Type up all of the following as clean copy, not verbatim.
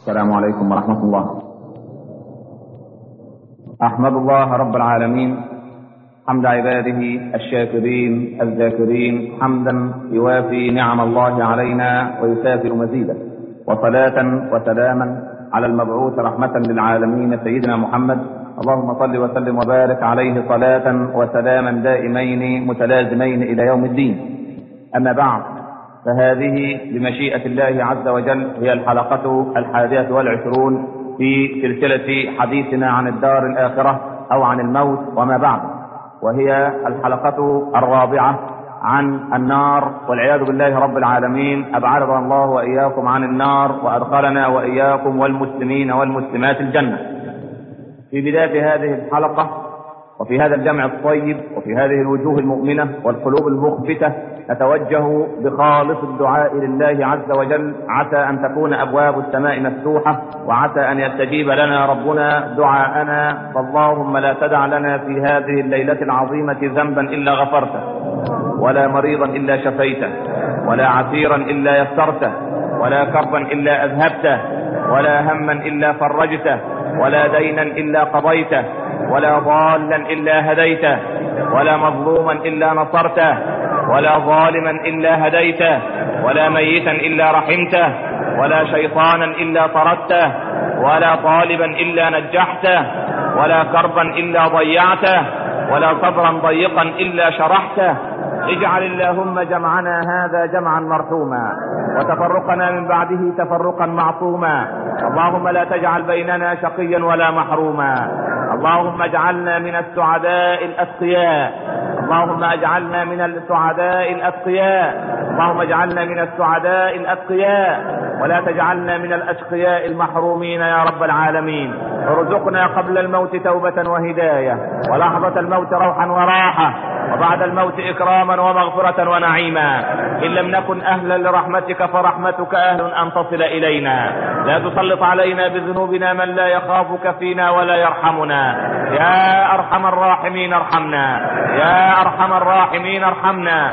السلام عليكم ورحمة الله. أحمد الله رب العالمين حمد عباده الشاكرين الذاكرين، حمدا يوافي نعم الله علينا ويكافئ مزيدا، وصلاة وسلاما على المبعوث رحمة للعالمين سيدنا محمد. اللهم صل وسلم وبارك عليه صلاة وسلاما دائمين متلازمين إلى يوم الدين. أما بعد، فهذه بمشيئة الله عز وجل هي الحلقة 21 في سلسلة حديثنا عن الدار الآخرة أو عن الموت وما بعد، وهي الحلقة 4 عن النار، والعياذ بالله رب العالمين. أبعدنا الله وإياكم عن النار وأدخلنا وإياكم والمسلمين والمسلمات الجنة. في بداية هذه الحلقة وفي هذا الجمع الطيب وفي هذه الوجوه المؤمنة والقلوب المخبتة نتوجه بخالص الدعاء لله عز وجل، عسى أن تكون أبواب السماء مفتوحة، وعسى أن يستجيب لنا ربنا دعاءنا. فاللهم لا تدع لنا في هذه الليلة العظيمة ذنبا إلا غفرته، ولا مريضا إلا شفيته، ولا عسيرا إلا يسرته، ولا كربا إلا أذهبته، ولا هما إلا فرجته، ولا دينا إلا قضيته، ولا ضالا إلا هديته، ولا مظلوما إلا نصرته، ولا ظالما إلا هديته، ولا ميتا إلا رحمته، ولا شيطانا إلا طردته، ولا طالبا إلا نجحته، ولا كربا إلا ضيعته، ولا صدرا ضيقا إلا شرحته. اجعل اللهم جمعنا هذا جمعا مرحوما، وتفرقنا من بعده تفرقا معصوما. اللهم لا تجعل بيننا شقيا ولا محروما. اللهم اجعلنا من السعداء الأتقياء. اللهم اجعلنا من السعداء الأتقياء. اللهم اجعلنا من السعداء الأتقياء، ولا تجعلنا من الأشقياء المحرومين يا رب العالمين. ارزقنا قبل الموت توبة وهداية، ولحظة الموت روحا وراحة، وبعد الموت إكراما ومغفرة ونعيما. إن لم نكن أهلا لرحمتك فرحمتك أهل أن تصل إلينا. لا تسلط علينا بذنوبنا من لا يخافك فينا ولا يرحمنا. يا أرحم الراحمين ارحمنا، يا أرحم الراحمين ارحمنا،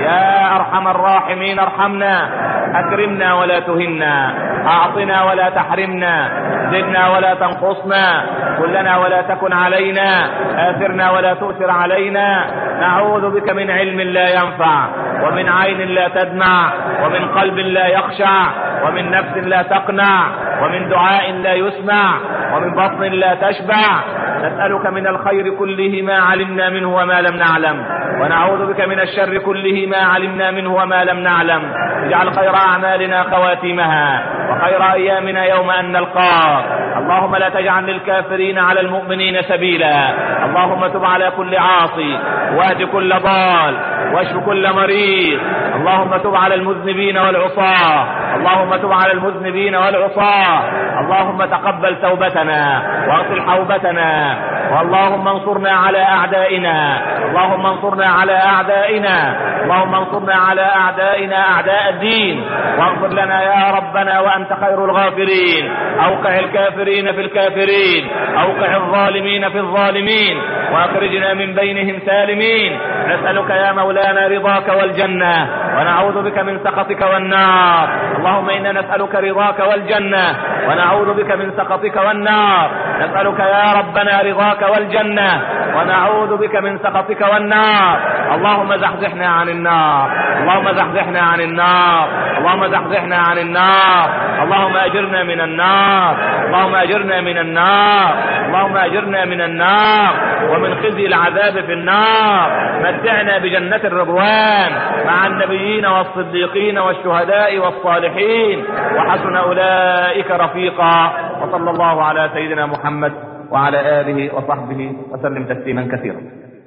يا أرحم الراحمين ارحمنا. أكرمنا ولا تهنا، أعطنا ولا تحرمنا، زدنا ولا تنقصنا، كلنا ولا تكن علينا، آثرنا ولا تؤثر علينا. نعوذ بك من علم لا ينفع، ومن عين لا تدمع، ومن قلب لا يخشع، ومن نفس لا تقنع، ومن دعاء لا يسمع، ومن بطن لا تشبع. نسألك من الخير كله ما علمنا منه وما لم نعلم، ونعوذ بك من الشر كله ما علمنا منه وما لم نعلم. اجعل خير أعمالنا خواتيمها، وخير أيامنا يوم أن نلقاك. اللهم لا تجعل للكافرين على المؤمنين سبيلا. اللهم تب على كل عاصي، واهد كل ضال، واشف كل مريض. اللهم تب على المذنبين والعصاة، اللهم تب على المذنبين والعصاة. اللهم تقبل توبتنا واغسل حوبتنا، واللهم انصرنا على أعدائنا، اللهم انصرنا على أعدائنا، اللهم انصرنا على أعدائنا أعداء الدين. واغفر لنا يا ربنا وأنت خير الغافرين. أوقع الكافرين في الكافرين، أوقع الظالمين في الظالمين، وأخرجنا من بينهم سالمين. نسألك يا مولانا رضاك والجنة، ونعوذ بك من سخطك والنار. اللهم إنا نسألك رضاك والجنة، ونعوذ بك من سخطك والنار. نسألك يا ربنا رضاك والجنة، ونعوذ بك من سخطك والنار. اللهم زحزحنا عن النار، اللهم زحزحنا عن النار، اللهم زحزحنا عن النار. اللهم أجرنا من النار، اللهم أجرنا من النار، اللهم أجرنا من النار ومن خزي العذاب في النار. متعنا بجنة الرضوان مع النبيين والصديقين والشهداء والصالحين، وحسن أولئك رفيقا. وصلى الله على سيدنا محمد وعلى آله وصحبه وسلم تسليما كثيرا.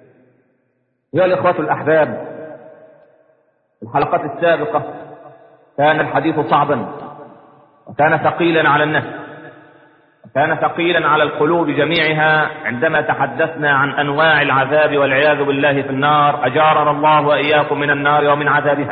يا الإخوة الأحباب، الحلقات السابقة كان الحديث صعبا، وكان ثقيلا على النفس، وكان ثقيلا على القلوب جميعها عندما تحدثنا عن أنواع العذاب والعياذ بالله في النار. أجارنا الله وإياكم من النار ومن عذابها.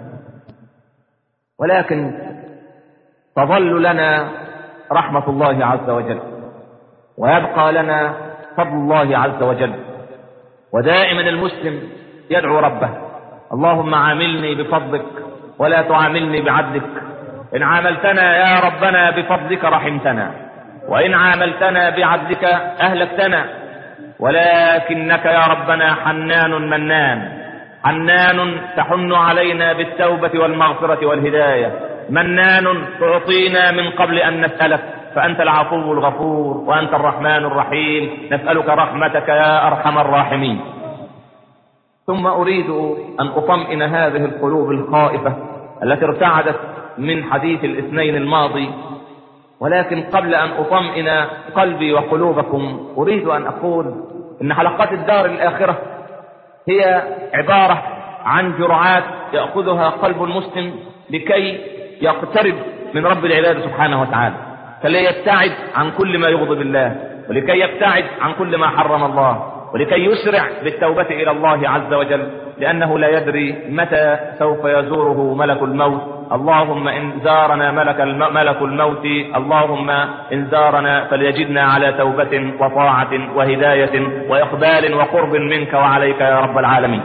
ولكن تظل لنا رحمة الله عز وجل، ويبقى لنا فضل الله عز وجل. ودائما المسلم يدعو ربه: اللهم عاملني بفضلك ولا تعاملني بعدلك، إن عاملتنا يا ربنا بفضلك رحمتنا، وإن عاملتنا بعدلك أهلكتنا، ولكنك يا ربنا حنان منان، حنان تحن علينا بالتوبة والمغفرة والهداية، منان تعطينا من قبل أن نسألك، فأنت العفو الغفور وأنت الرحمن الرحيم، نسألك رحمتك يا أرحم الراحمين. ثم أريد أن أطمئن هذه القلوب الخائفة التي ارتعدت من حديث الاثنين الماضي، ولكن قبل أن أطمئن قلبي وقلوبكم أريد أن أقول إن حلقات الدار الآخرة هي عبارة عن جرعات يأخذها قلب المسلم لكي يقترب من رب العباد سبحانه وتعالى، فلي يبتعد عن كل ما يغضب الله، ولكي يبتعد عن كل ما حرم الله، ولكي يسرع بالتوبة إلى الله عز وجل، لأنه لا يدري متى سوف يزوره ملك الموت. اللهم إن زارنا ملك الموت، اللهم إن زارنا فليجدنا على توبة وطاعة وهداية وإقبال وقرب منك وعليك يا رب العالمين.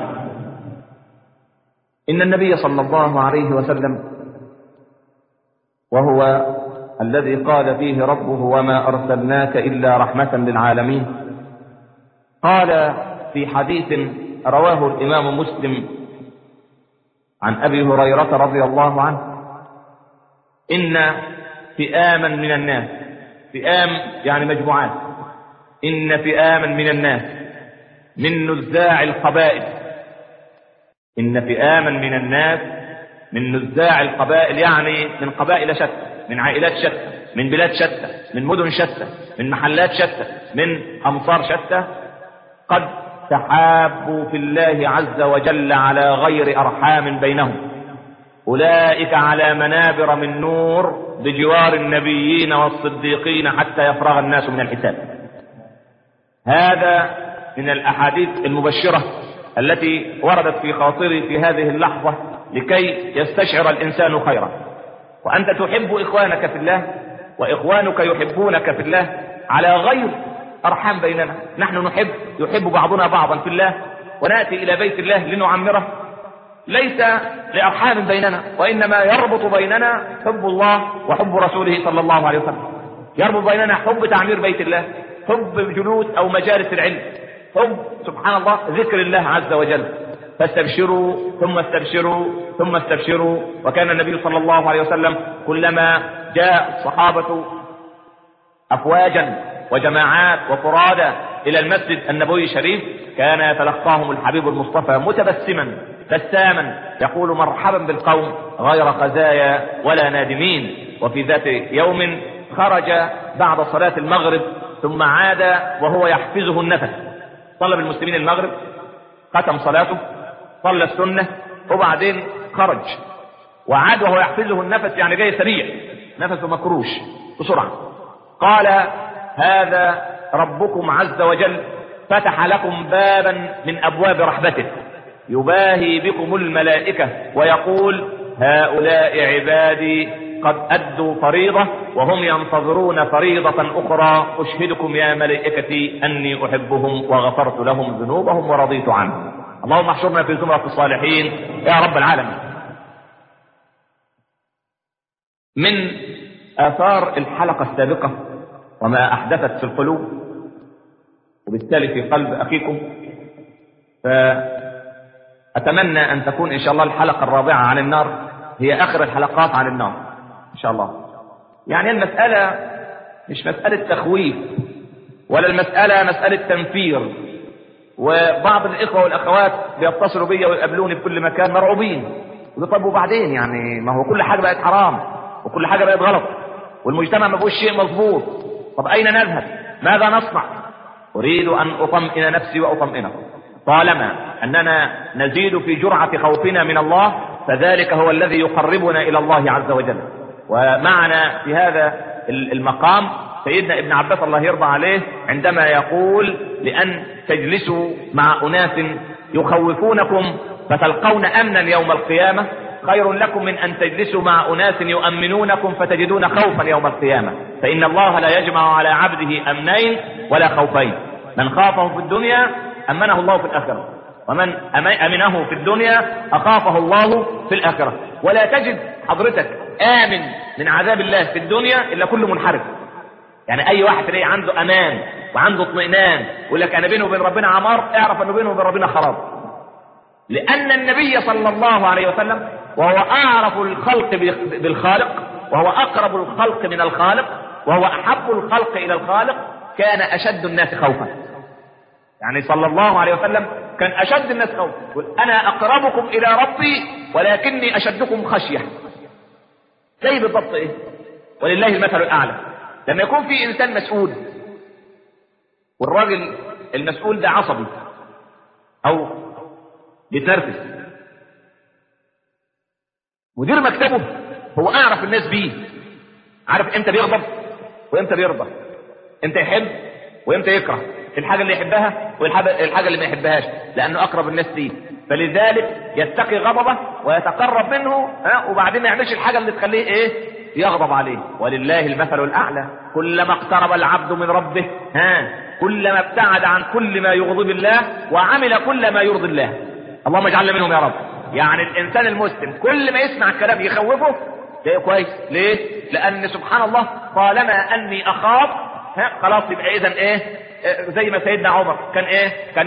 إن النبي صلى الله عليه وسلم، وهو الذي قال فيه ربه وما أرسلناك إلا رحمة للعالمين، قال في حديث رواه الإمام مسلم عن أبي هريرة رضي الله عنه: إن فئاما من الناس، فئام يعني مجموعات، إن فئاما من الناس من نزاع القبائل، إن فئاما من الناس من نزاع القبائل، يعني من قبائل شتى، من عائلات شتى، من بلاد شتى، من مدن شتى، من محلات شتى، من أمصار شتى، قد تحابوا في الله عز وجل على غير أرحام بينهم، أولئك على منابر من نور بجوار النبيين والصديقين حتى يفرغ الناس من الحساب. هذا من الأحاديث المبشرة التي وردت في خاطري في هذه اللحظة لكي يستشعر الإنسان خيرا. وأنت تحب إخوانك في الله، وإخوانك يحبونك في الله على غير أرحام بيننا. نحن يحب بعضنا بعضا في الله، ونأتي إلى بيت الله لنعمره، ليس لأرحام بيننا، وإنما يربط بيننا حب الله وحب رسوله صلى الله عليه وسلم، يربط بيننا حب تعمير بيت الله، حب جلوس أو مجالس العلم، حب سبحان الله ذكر الله عز وجل. فاستبشروا ثم استبشروا ثم استبشروا. وكان النبي صلى الله عليه وسلم كلما جاء الصحابة أفواجا وجماعات وفرادى إلى المسجد النبوي الشريف كان يتلقاهم الحبيب المصطفى متبسما بساما يقول: مرحبا بالقوم غير خزايا ولا نادمين. وفي ذات يوم خرج بعد صلاة المغرب ثم عاد وهو يحفزه النفس، صلى بالمسلمين المغرب، ختم صلاته، صلى السنة، وبعدين خرج وعاد وهو يحفزه النفس، يعني جاي سريع، نفسه مكروش بسرعة. قال: هذا ربكم عز وجل فتح لكم بابا من أبواب رحمته، يباهي بكم الملائكة ويقول: هؤلاء عبادي قد أدوا فريضة وهم ينتظرون فريضة أخرى، أشهدكم يا ملائكتي أني أحبهم وغفرت لهم ذنوبهم ورضيت عنهم. اللهم احشرنا في زمرة الصالحين يا رب العالمين. من آثار الحلقة السابقة وما أحدثت في القلوب، وبالتالي في قلب أخيكم، فأتمنى أن تكون إن شاء الله الحلقة الرابعة عن النار هي آخر الحلقات عن النار إن شاء الله. يعني المسألة مش مسألة تخويف، ولا المسألة مسألة تنفير. وبعض الإخوة والأخوات بيتصلوا بي ويقابلوني في كل مكان مرعوبين، طب وبعدين يعني ما هو كل حاجة بقت حرام وكل حاجة بقت غلط والمجتمع ما بقوش شيء مظبوط، طب أين نذهب؟ ماذا نصنع؟ أريد أن أطمئن نفسي وأطمئنكم. طالما أننا نزيد في جرعة خوفنا من الله فذلك هو الذي يقربنا إلى الله عز وجل. ومعنا في هذا المقام سيدنا ابن عباس الله يرضى عليه عندما يقول: لأن تجلسوا مع أناس يخوفونكم فتلقون أمنا يوم القيامة خير لكم من أن تجلسوا مع أناس يؤمنونكم فتجدون خوفا يوم القيامة، فإن الله لا يجمع على عبده أمنين ولا خوفين، من خافه في الدنيا أمنه الله في الآخرة، ومن أمنه في الدنيا أخافه الله في الآخرة. ولا تجد حضرتك آمن من عذاب الله في الدنيا إلا كل منحرف. يعني أي واحد تلاقي عنده أمان وعنده اطمئنان ويقول لك أنا بينه وبين ربنا عمار، اعرف أنه بينه وبين ربنا خراب. لأن النبي صلى الله عليه وسلم وهو أعرف الخلق بالخالق، وهو أقرب الخلق من الخالق، وهو أحب الخلق إلى الخالق، كان أشد الناس خوفا. يعني صلى الله عليه وسلم كان أشد الناس خوفا، يقول أنا أقربكم إلى ربي ولكني أشدكم خشية. زي بالضبط إيه؟ ولله المثل الأعلى. لما يكون في إنسان مسؤول والراجل المسؤول ده عصبي أو بيتنرفز، مدير مكتبه هو أعرف الناس بيه، عارف إمتى بيغضب وإمتى بيرضى، إمتى يحب وإمتى يكره، الحاجة اللي يحبها والحاجة اللي ما يحبهاش، لأنه أقرب الناس ليه. فلذلك يتقي غضبه ويتقرب منه، وبعدين ما يعملش الحاجة اللي تخليه إيه؟ يغضب عليه. ولله المثل الأعلى. كلما اقترب العبد من ربه كلما ابتعد عن كل ما يغضب الله وعمل كل ما يرضي الله. اللهم اجعلنا منهم يا رب. يعني الإنسان المسلم كل ما يسمع كلام يخوفه ده كويس. ليه؟ لأن سبحان الله طالما أني أخاف خلاص يبقى إذن إيه؟ زي ما سيدنا عمر كان إيه؟ كان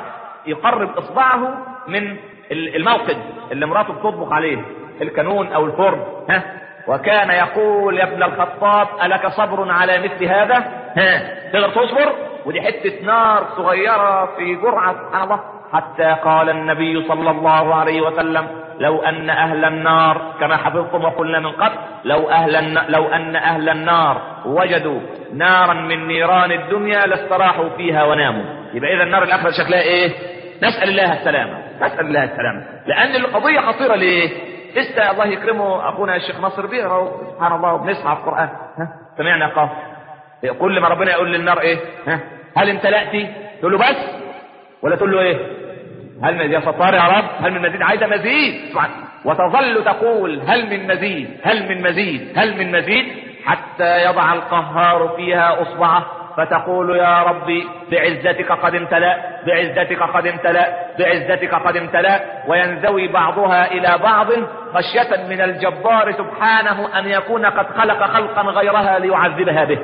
يقرب إصبعه من الموقد اللي مراته بتطبخ عليه، الكانون أو الفرن، وكان يقول يا ابن الخطاب ألك صبر على مثل هذا؟ تقدر تصبر؟ ودي حتة نار صغيرة في جرعة سبحان الله. حتى قال النبي صلى الله عليه وسلم لو أن أهل النار كما حفظتم وقلنا من قبل لو أن أهل النار وجدوا نارا من نيران الدنيا لاستراحوا فيها وناموا. يبقى إذا النار الآخرة شكلها إيه؟ نسأل الله السلامة، نسأل الله السلامة. لأن القضية خطيرة. ليه؟ لسه الله يكرمه أخونا الشيخ ناصر بيقرأ سبحان الله وبنسمع القرآن، سمعنا قاف كل ما ربنا يقول للنار إيه؟ هل امتلأتي؟ تقول له بس، ولا تقول له إيه؟ هل من يا ستار يا رب هل من مزيد؟ عايزة مزيد. وتظل تقول هل من مزيد، هل من مزيد، هل من مزيد، حتى يضع القهار فيها أصبعه فتقول يا ربي بعزتك قد امتلأ، بعزتك قد امتلأ، بعزتك قد امتلأ، وينزوي بعضها إلى بعض خشية من الجبار سبحانه أن يكون قد خلق خلقا غيرها ليعذبها به.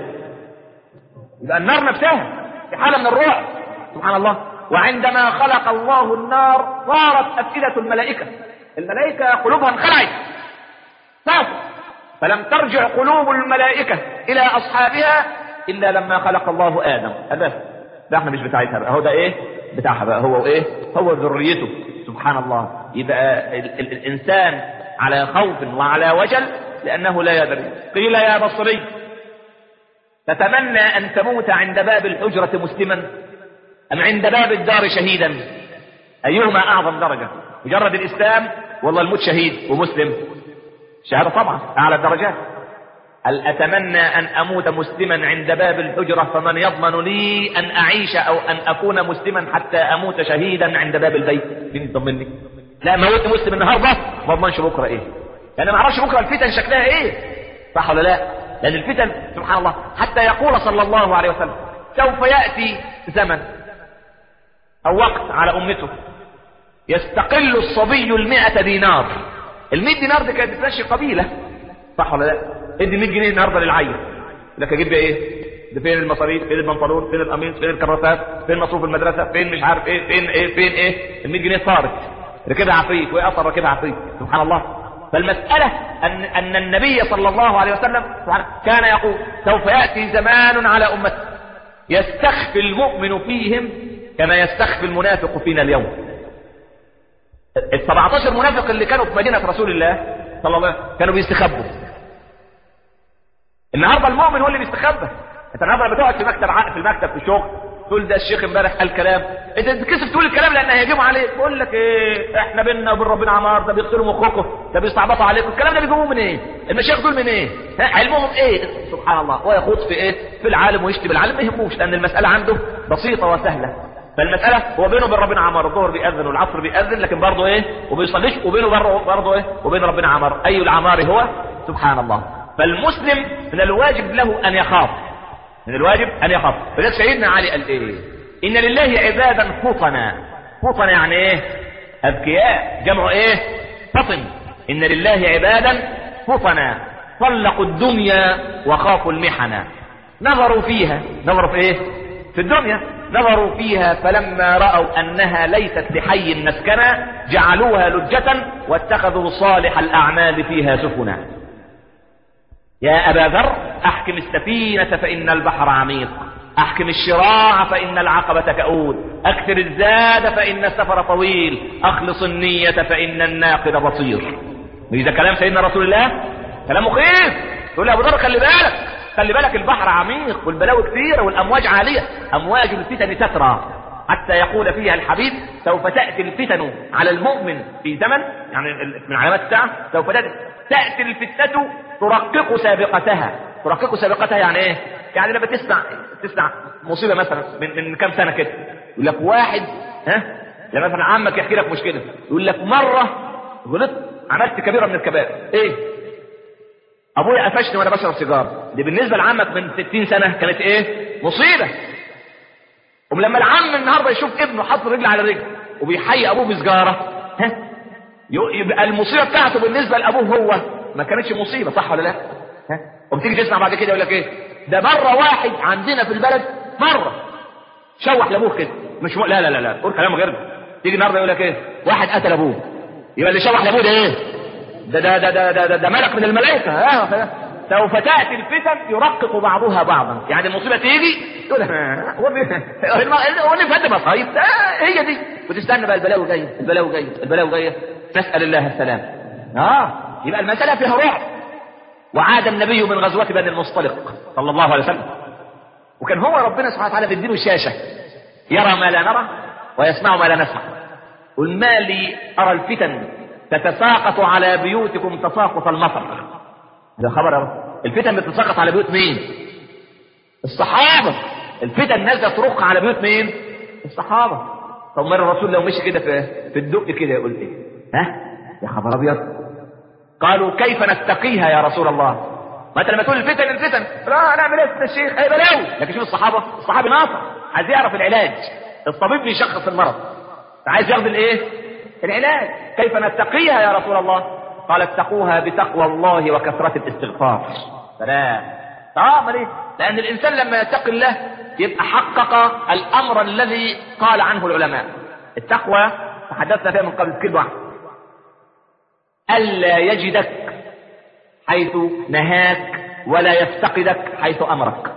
يبقى النار نفسها في حالة من الرعب سبحان الله. وعندما خلق الله النار صارت أفئدة الملائكة، الملائكة قلوبها انخلعت صافت، فلم ترجع قلوب الملائكة إلى أصحابها إلا لما خلق الله آدم. ده احنا مش بتاعتها بقى، هو ده ايه بتاعها بقى، هو ايه؟ هو ذريته سبحان الله. يبقى الإنسان على خوف وعلى وجل لأنه لا يدري. قيل يا بصري تتمنى أن تموت عند باب الحجرة مسلما أم عند باب الدار شهيدا؟ أيهما أعظم درجة؟ مجرد الإسلام والله الموت شهيد ومسلم؟ شهادة طبعا أعلى الدرجات. هل أتمنى أن أموت مسلما عند باب الحجرة فمن يضمن لي أن أعيش أو أن أكون مسلما حتى أموت شهيدا عند باب البيت؟ مين يضمني؟ لا موت مسلم النهارده ما اضمنش بكره ايه، لأن ما اعرفش بكره الفتن شكلها ايه، صح ولا لا؟ لأن الفتن سبحان الله حتى يقول صلى الله عليه وسلم سوف يأتي زمن أو وقت على أمته يستقل الصبي 100 دينار. 100 دينار دي كانت بتمشي قبيلة، صح ولا لا؟ ادي 100 جنيه النهارده للعيل، لك اجيب بيها ايه؟ ده فين المصاريف؟ فين البنطلون؟ فين القميص؟ فين الكراسات؟ فين مصروف المدرسه؟ فين مش عارف ايه؟ فين ايه؟ فين ايه؟ ال 100 جنيه صارت ركبها عفريت، وايه اثر ركبها عفريت سبحان الله. فالمساله ان النبي صلى الله عليه وسلم كان يقول سوف ياتي زمان على امته يستخفي المؤمن فيهم كما يستخفي المنافق فينا اليوم. ال 17 منافق اللي كانوا في مدينه رسول الله صلى الله عليه وسلم كانوا بيستخبوا. النهارده المؤمن هو اللي بيستخبى. انت النهارده لما تقعد في المكتب في الشغل تقول ده الشيخ امبارح قال كلام، انت تتكسف تقول الكلام لان هيهجموا عليك. بقول لك ايه، احنا بينا وبين ربنا عمار، ده بيغسلوا مخكم، ده بيستعبطوا عليكم. الكلام ده بيجيبوه من ايه؟ المشايخ دول من ايه؟ علمهم ايه؟ سبحان الله. هو يخوض في ايه؟ في العالم ويشتي بالعالم، ما يهموش، لان المساله عنده بسيطه وسهله. فالمساله هو بينه وبين ربنا عمار، الظهر بيأذن والعصر بيأذن، لكن برضه ايه؟ وبيصليش، وبينه برضه ايه؟ وبين ربنا عمار. اي العمار هو سبحان الله. فالمسلم من الواجب له أن يخاف، من الواجب أن يخاف. فلذلك سيدنا علي قال إيه؟ إن لله عبادا فطنا. فطنا يعني إيه؟ أذكياء، جمع إيه؟ فطن. إن لله عبادا فطنا طلقوا الدنيا وخافوا المحنا. نظروا فيها، نظروا في ايه؟ في الدنيا. نظروا فيها فلما رأوا أنها ليست لحي مسكنا جعلوها لجة واتخذوا صالح الأعمال فيها سفنا. يا أبا ذر أحكم السفينة فإن البحر عميق، أحكم الشراع فإن العقبة كؤود، أكثر الزاد فإن السفر طويل، أخلص النية فإن الناقد بصير. إذا كلام سيدنا رسول الله كلام مخيف. يقول لي أبو ذر خلي بالك، خلي بالك البحر عميق والبلاوي كثيرة والأمواج عالية. أمواج الفتن تترى حتى يقول فيها الحبيب سوف تأتي الفتن على المؤمن في زمن، يعني من علامات الساعة سوف تأتي الفتنة ترقق سابقتها. ترقق سابقتها يعني ايه؟ يعني لما تسمع مصيبة مثلا من كام سنة كده، يقول لك واحد لما مثلا عمك يحكي لك مشكلة يقول لك مرة غلطت عملت كبيرة من الكبائر. ايه؟ ابويا قفشني وانا بشرب سيجاره. دي بالنسبه لعمك من 60 سنه كانت ايه؟ مصيبه. ولما العم النهارده يشوف ابنه حاطط رجل على رجل وبيحيي ابوه بسجاره، يبقى المصيبه بتاعته بالنسبه لابوه هو ما كانتش مصيبه، صح ولا لا؟ وبتيجي تسمع بعد كده يقول لك ايه؟ ده مره واحد عندنا في البلد مره شوح لابوه كده، مش لا لا لا لا قول كلام غير ده. تيجي النهارده يقول لك ايه؟ واحد قتل ابوه، يبقى اللي شوح لابوه ده ايه؟ ده ملك من الملائكة. سوف تأتي الفتن يرقق بعضها بعضا. يعني المصيبة تيجي تقول هو اللي فات مصايب هي دي، وتستنى بقى البلاوي جاية البلاوي جاية البلاوي جاية، نسأل الله السلام. يبقى المسألة فيها رعب. وعاد النبي من غزوة بني المصطلق صلى الله عليه وسلم، وكان هو ربنا سبحانه وتعالى بيديله الشاشة يرى ما لا نرى ويسمع ما لا نسمع. قل ما لي أرى الفتن تتساقط على بيوتكم تساقط المطر. هذا خبر. الفتن بتتساقط على بيوت مين؟ الصحابة. الفتن نازله ترق على بيوت مين؟ الصحابة. طب مرة الرسول لو مشي كده في الدق كده يقول ايه؟ يا خبر ابيض. قالوا كيف نتقيها يا رسول الله؟ ما انت لما تقول الفتن لا نعمل ايه يا الشيخ؟ اي بلاوي. لكن شوف الصحابي ناصر عايز يعرف العلاج. الطبيب بيشخص المرض، عايز ياخد الايه؟ العلاج. كيف نتقيها يا رسول الله؟ قال اتقوها بتقوى الله وكثرة الاستغفار. سلام. ليه؟ لأن الإنسان لما يتقي الله يبقى حقق الأمر الذي قال عنه العلماء. التقوى تحدثنا فيها من قبل كلمة واحدة، ألا يجدك حيث نهاك ولا يفتقدك حيث أمرك.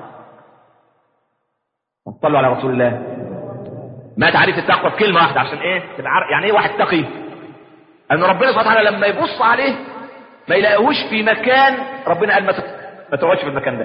صلوا على رسول الله. ما تعريف التقوى بكلمة واحدة عشان ايه؟ يعني ايه واحد تقي؟ ان ربنا سبحانه وتعالى لما يبص عليه ما يلاقيهوش في مكان ربنا قال ما تقعدش في المكان ده.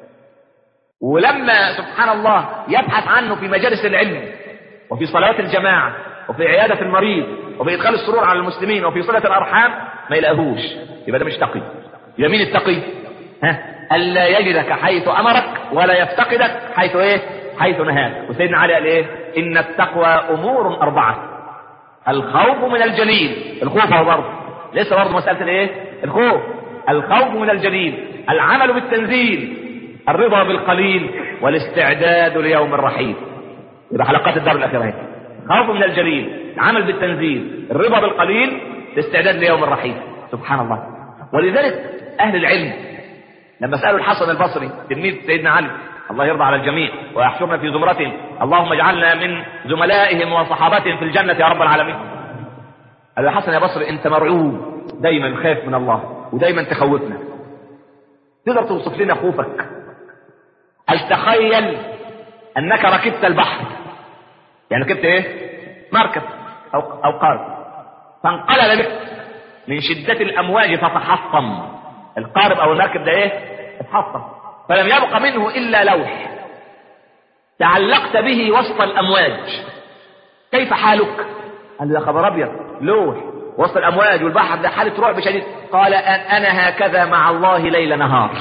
ولما سبحان الله يبحث عنه في مجالس العلم وفي صلوات الجماعة وفي عيادة المريض وفي إدخال السرور على المسلمين وفي صلة الأرحام ما يلاقيهوش، يبقى ده مش تقي. يبقى مين التقي؟ ألا يجدك حيث أمرك ولا يفتقدك حيث ايه؟ حيث نهاك. وسيدنا علي قال ايه؟ إن التقوى أمور 4: الخوف من الجليل. الخوف هو برضه لسه برضه مسألة الايه؟ الخوف. الخوف من الجليل، العمل بالتنزيل، الرضا بالقليل، والاستعداد ليوم الرحيل. يبقى حلقات الدار الأخيرة هي خوف من الجليل، العمل بالتنزيل، الرضا بالقليل، الاستعداد ليوم الرحيل. سبحان الله. ولذلك أهل العلم لما سألوا الحسن البصري تلميذ سيدنا علي الله يرضى على الجميع ويحشرنا في زمرتهم، اللهم اجعلنا من زملائهم وصحابتهم في الجنة يا رب العالمين. قال له حسن يا بصري انت مرعوب، دايما خايف من الله ودايما تخوفنا، تقدر توصف لنا خوفك؟ قال تخيل انك ركبت البحر، يعني ركبت ايه؟ مركب او قارب، فانقلب بك من شدة الامواج فتحطم. القارب او المركب ده ايه؟ اتحطم، فلم يبق منه إلا لوح تعلقت به وسط الأمواج، كيف حالك؟ قال له خبر أبيض، لوح وسط الأمواج والبحر ده حالة رعب شديد. قال أنا هكذا مع الله ليل نهار.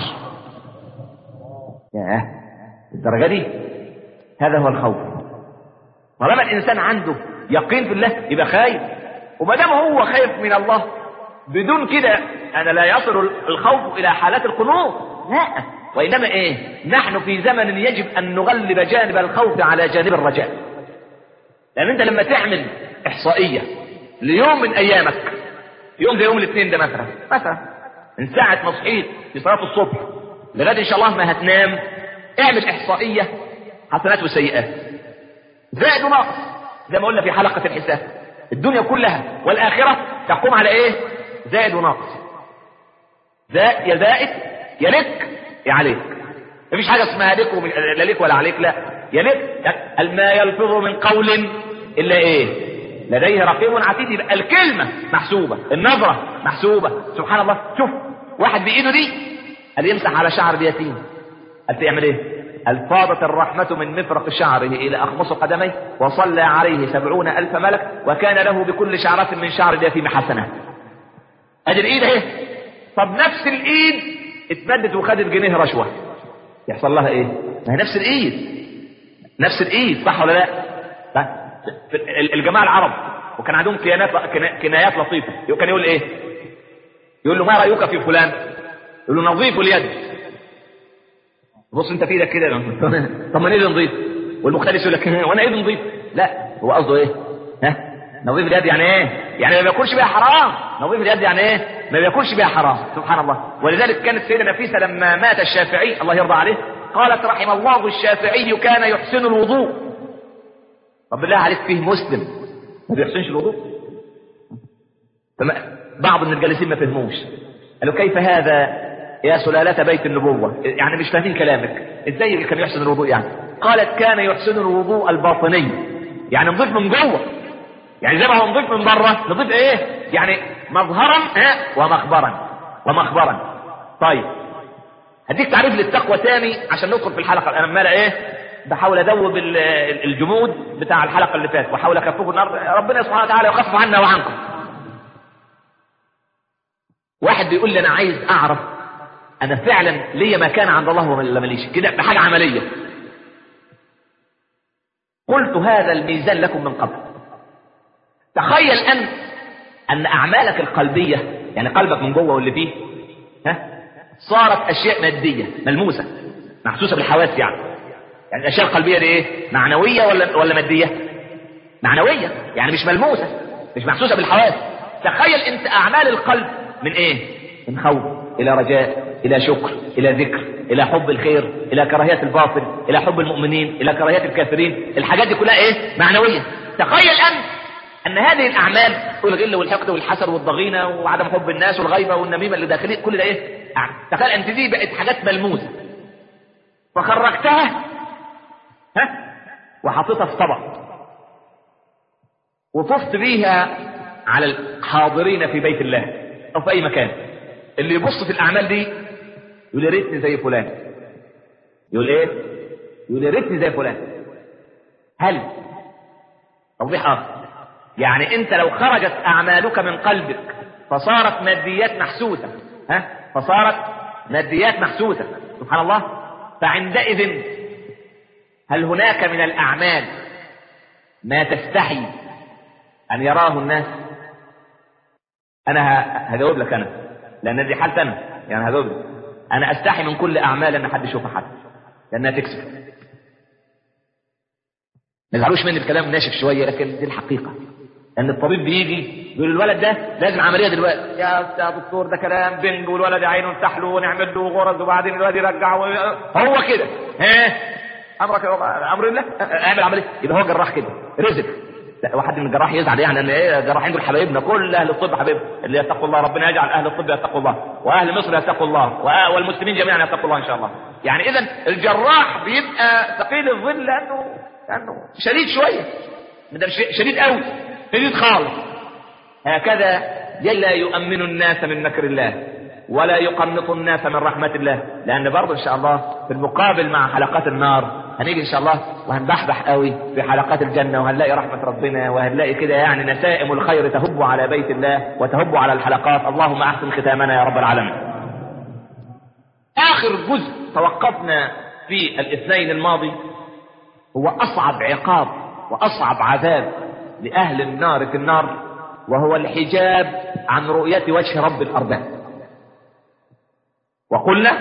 ياه الدرجة دي. هذا هو الخوف. طالما الإنسان عنده يقين في الله يبقى خايف، وما دام هو خايف من الله بدون كده أنا لا يصل الخوف إلى حالات القنوط، لا، وإنما إيه؟ نحن في زمن يجب أن نغلب جانب الخوف على جانب الرجاء. لأن أنت لما تعمل إحصائية ليوم من أيامك، يوم زي يوم الاثنين ده مثلا من ساعة ما صحيت في صلاة الصبح لغاية ان شاء الله ما هتنام، اعمل احصائية حسنات وسيئات، زائد وناقص، زي ما قلنا في حلقة الحساب. الدنيا كلها والآخرة تقوم على ايه؟ زائد وناقص. يا زائد يا لك يا عليك. مفيش حاجة اسمها لك لا لك ولا عليك، لا يا لك. ما يلفظ من قول الا ايه؟ لديه رقيب عتيد. يبقى الكلمة محسوبة، النظرة محسوبة. سبحان الله، شوف واحد بإيده دي قال يمسح على شعر اليتيم، قال يعمل ايه؟ فاضت الرحمة من مفرق شعره إلى أخمص قدميه وصلى عليه 70,000 ملك وكان له بكل شعرة من شعر اليتيم حسنة. ادي الايد اهي. طب نفس الايد اتمدت وخدت جنيه رشوة، يحصل لها ايه؟ ما هي نفس الايد، نفس الايد، صح ولا لا؟ الجماعة العرب وكان عندهم كنايات لطيفة. كان يقول ايه؟ يقول له ما رأيك في فلان؟ يقول له نظيف اليد. بص انت في ايدك كده. طب ما ايدي نظيف. والمختلف يقول لك وانا ايدي نظيف. لا، هو قصده ايه؟ نظيف اليد يعني ايه؟ يعني ما بياكلش بيها حرام. نظيف اليد يعني ايه؟ ما بياكلش بيها حرام. سبحان الله. ولذلك كانت سيدة نفيسة لما مات الشافعي الله يرضى عليه قالت رحم الله الشافعي كان يحسن الوضوء. طب بالله عليك فيه مسلم ما بيحسنش الوضوء؟ بعض من الجالسين ما فهموش، قالوا كيف هذا يا سلالة بيت النبوة؟ يعني مش فاهمين كلامك، ازاي كان يحسن الوضوء يعني؟ قالت كان يحسن الوضوء الباطني، يعني نضيف من جوه، يعني زي ما هو نضيف من بره نضيف ايه؟ يعني مظهرا ومخبرا. طيب هديك تعريف للتقوى تاني عشان ندخل في الحلقة. انا عمال ايه؟ بحاول ادوب الجمود بتاع الحلقة اللي فاتت واحاول اكففه النار. ربنا سبحانه وتعالى يخفف عنا وعنكم. واحد بيقول لي انا عايز اعرف انا فعلا ليا مكان عند الله ولا ماليش، كده بحاجة عملية. قلت هذا الميزان لكم من قبل. تخيل ان اعمالك القلبية، يعني قلبك من جوه واللي فيه صارت اشياء مادية ملموسة محسوسة بالحواس. يعني الاشياء القلبية دي ايه؟ معنوية ولا مادية؟ معنوية، يعني مش ملموسة، مش محسوسة بالحواس. تخيل انت اعمال القلب من ايه؟ من خوف الى رجاء الى شكر الى ذكر الى حب الخير الى كراهية الباطل الى حب المؤمنين الى كراهية الكافرين. الحاجات دي كلها ايه؟ معنوية. تخيل ان هذه الاعمال الغل والحقد والحسد والضغينة وعدم حب الناس والغيبة والنميمة اللي داخلين كل ده ايه؟ تخيل انت دي بقت حاجات ملموسة فخرجتها وحطيتها في طبق وطفت بيها على الحاضرين في بيت الله او في اي مكان. اللي يبص في الاعمال دي يقول يا ريتني زي فلان. يقول ايه؟ يقول يا ريتني زي فلان. هل توضيح اخر؟ يعني انت لو خرجت اعمالك من قلبك فصارت ماديات محسوسة، فصارت ماديات محسوسة، سبحان الله. فعندئذ هل هناك من الاعمال ما تستحي ان يراه الناس؟ انا هجاوب لك انا، لان دي حالتي انا، يعني هجاوب لك. انا استحي من كل اعمال ان حد يشوفها حد، لانها تكسب. ما تزعلوش مني الكلام ناشف شويه، لكن دي الحقيقه. لان الطبيب بيجي يقول الولد ده لازم عمليه دلوقتي. يا دكتور ده كلام بنج، والولد عينه نفتح له ونعمل له غرز وبعدين الولد يرجع هو كده. امرك امر الله، اعمل عمليه. يبقى هو جراح كده رزق. لا واحد من الجراح يزعل، يعني ان ايه؟ الجراحين دول حبايبنا، كل اهل الطب حبايبنا اللي يتقوا الله. ربنا يجعل اهل الطب يتقوا الله، واهل مصر يتقوا الله، والمسلمين جميعا يتقوا الله ان شاء الله. يعني اذا الجراح بيبقى ثقيل الظل لانه شديد شويه، ده شديد قوي، شديد خالص. هكذا لا يؤمن الناس من مكر الله ولا يقنط الناس من رحمة الله. لأن برضو إن شاء الله في المقابل مع حلقات النار هنيجي إن شاء الله وهنبحبح قوي في حلقات الجنة، وهنلاقي رحمة ربنا، وهنلاقي كده يعني نسائم الخير تهب على بيت الله وتهب على الحلقات. اللهم أحسن ختامنا يا رب العالمين. آخر جزء توقفنا في الاثنين الماضي هو أصعب عقاب وأصعب عذاب لأهل النار في النار، وهو الحجاب عن رؤية وجه رب الأرباب. وقلنا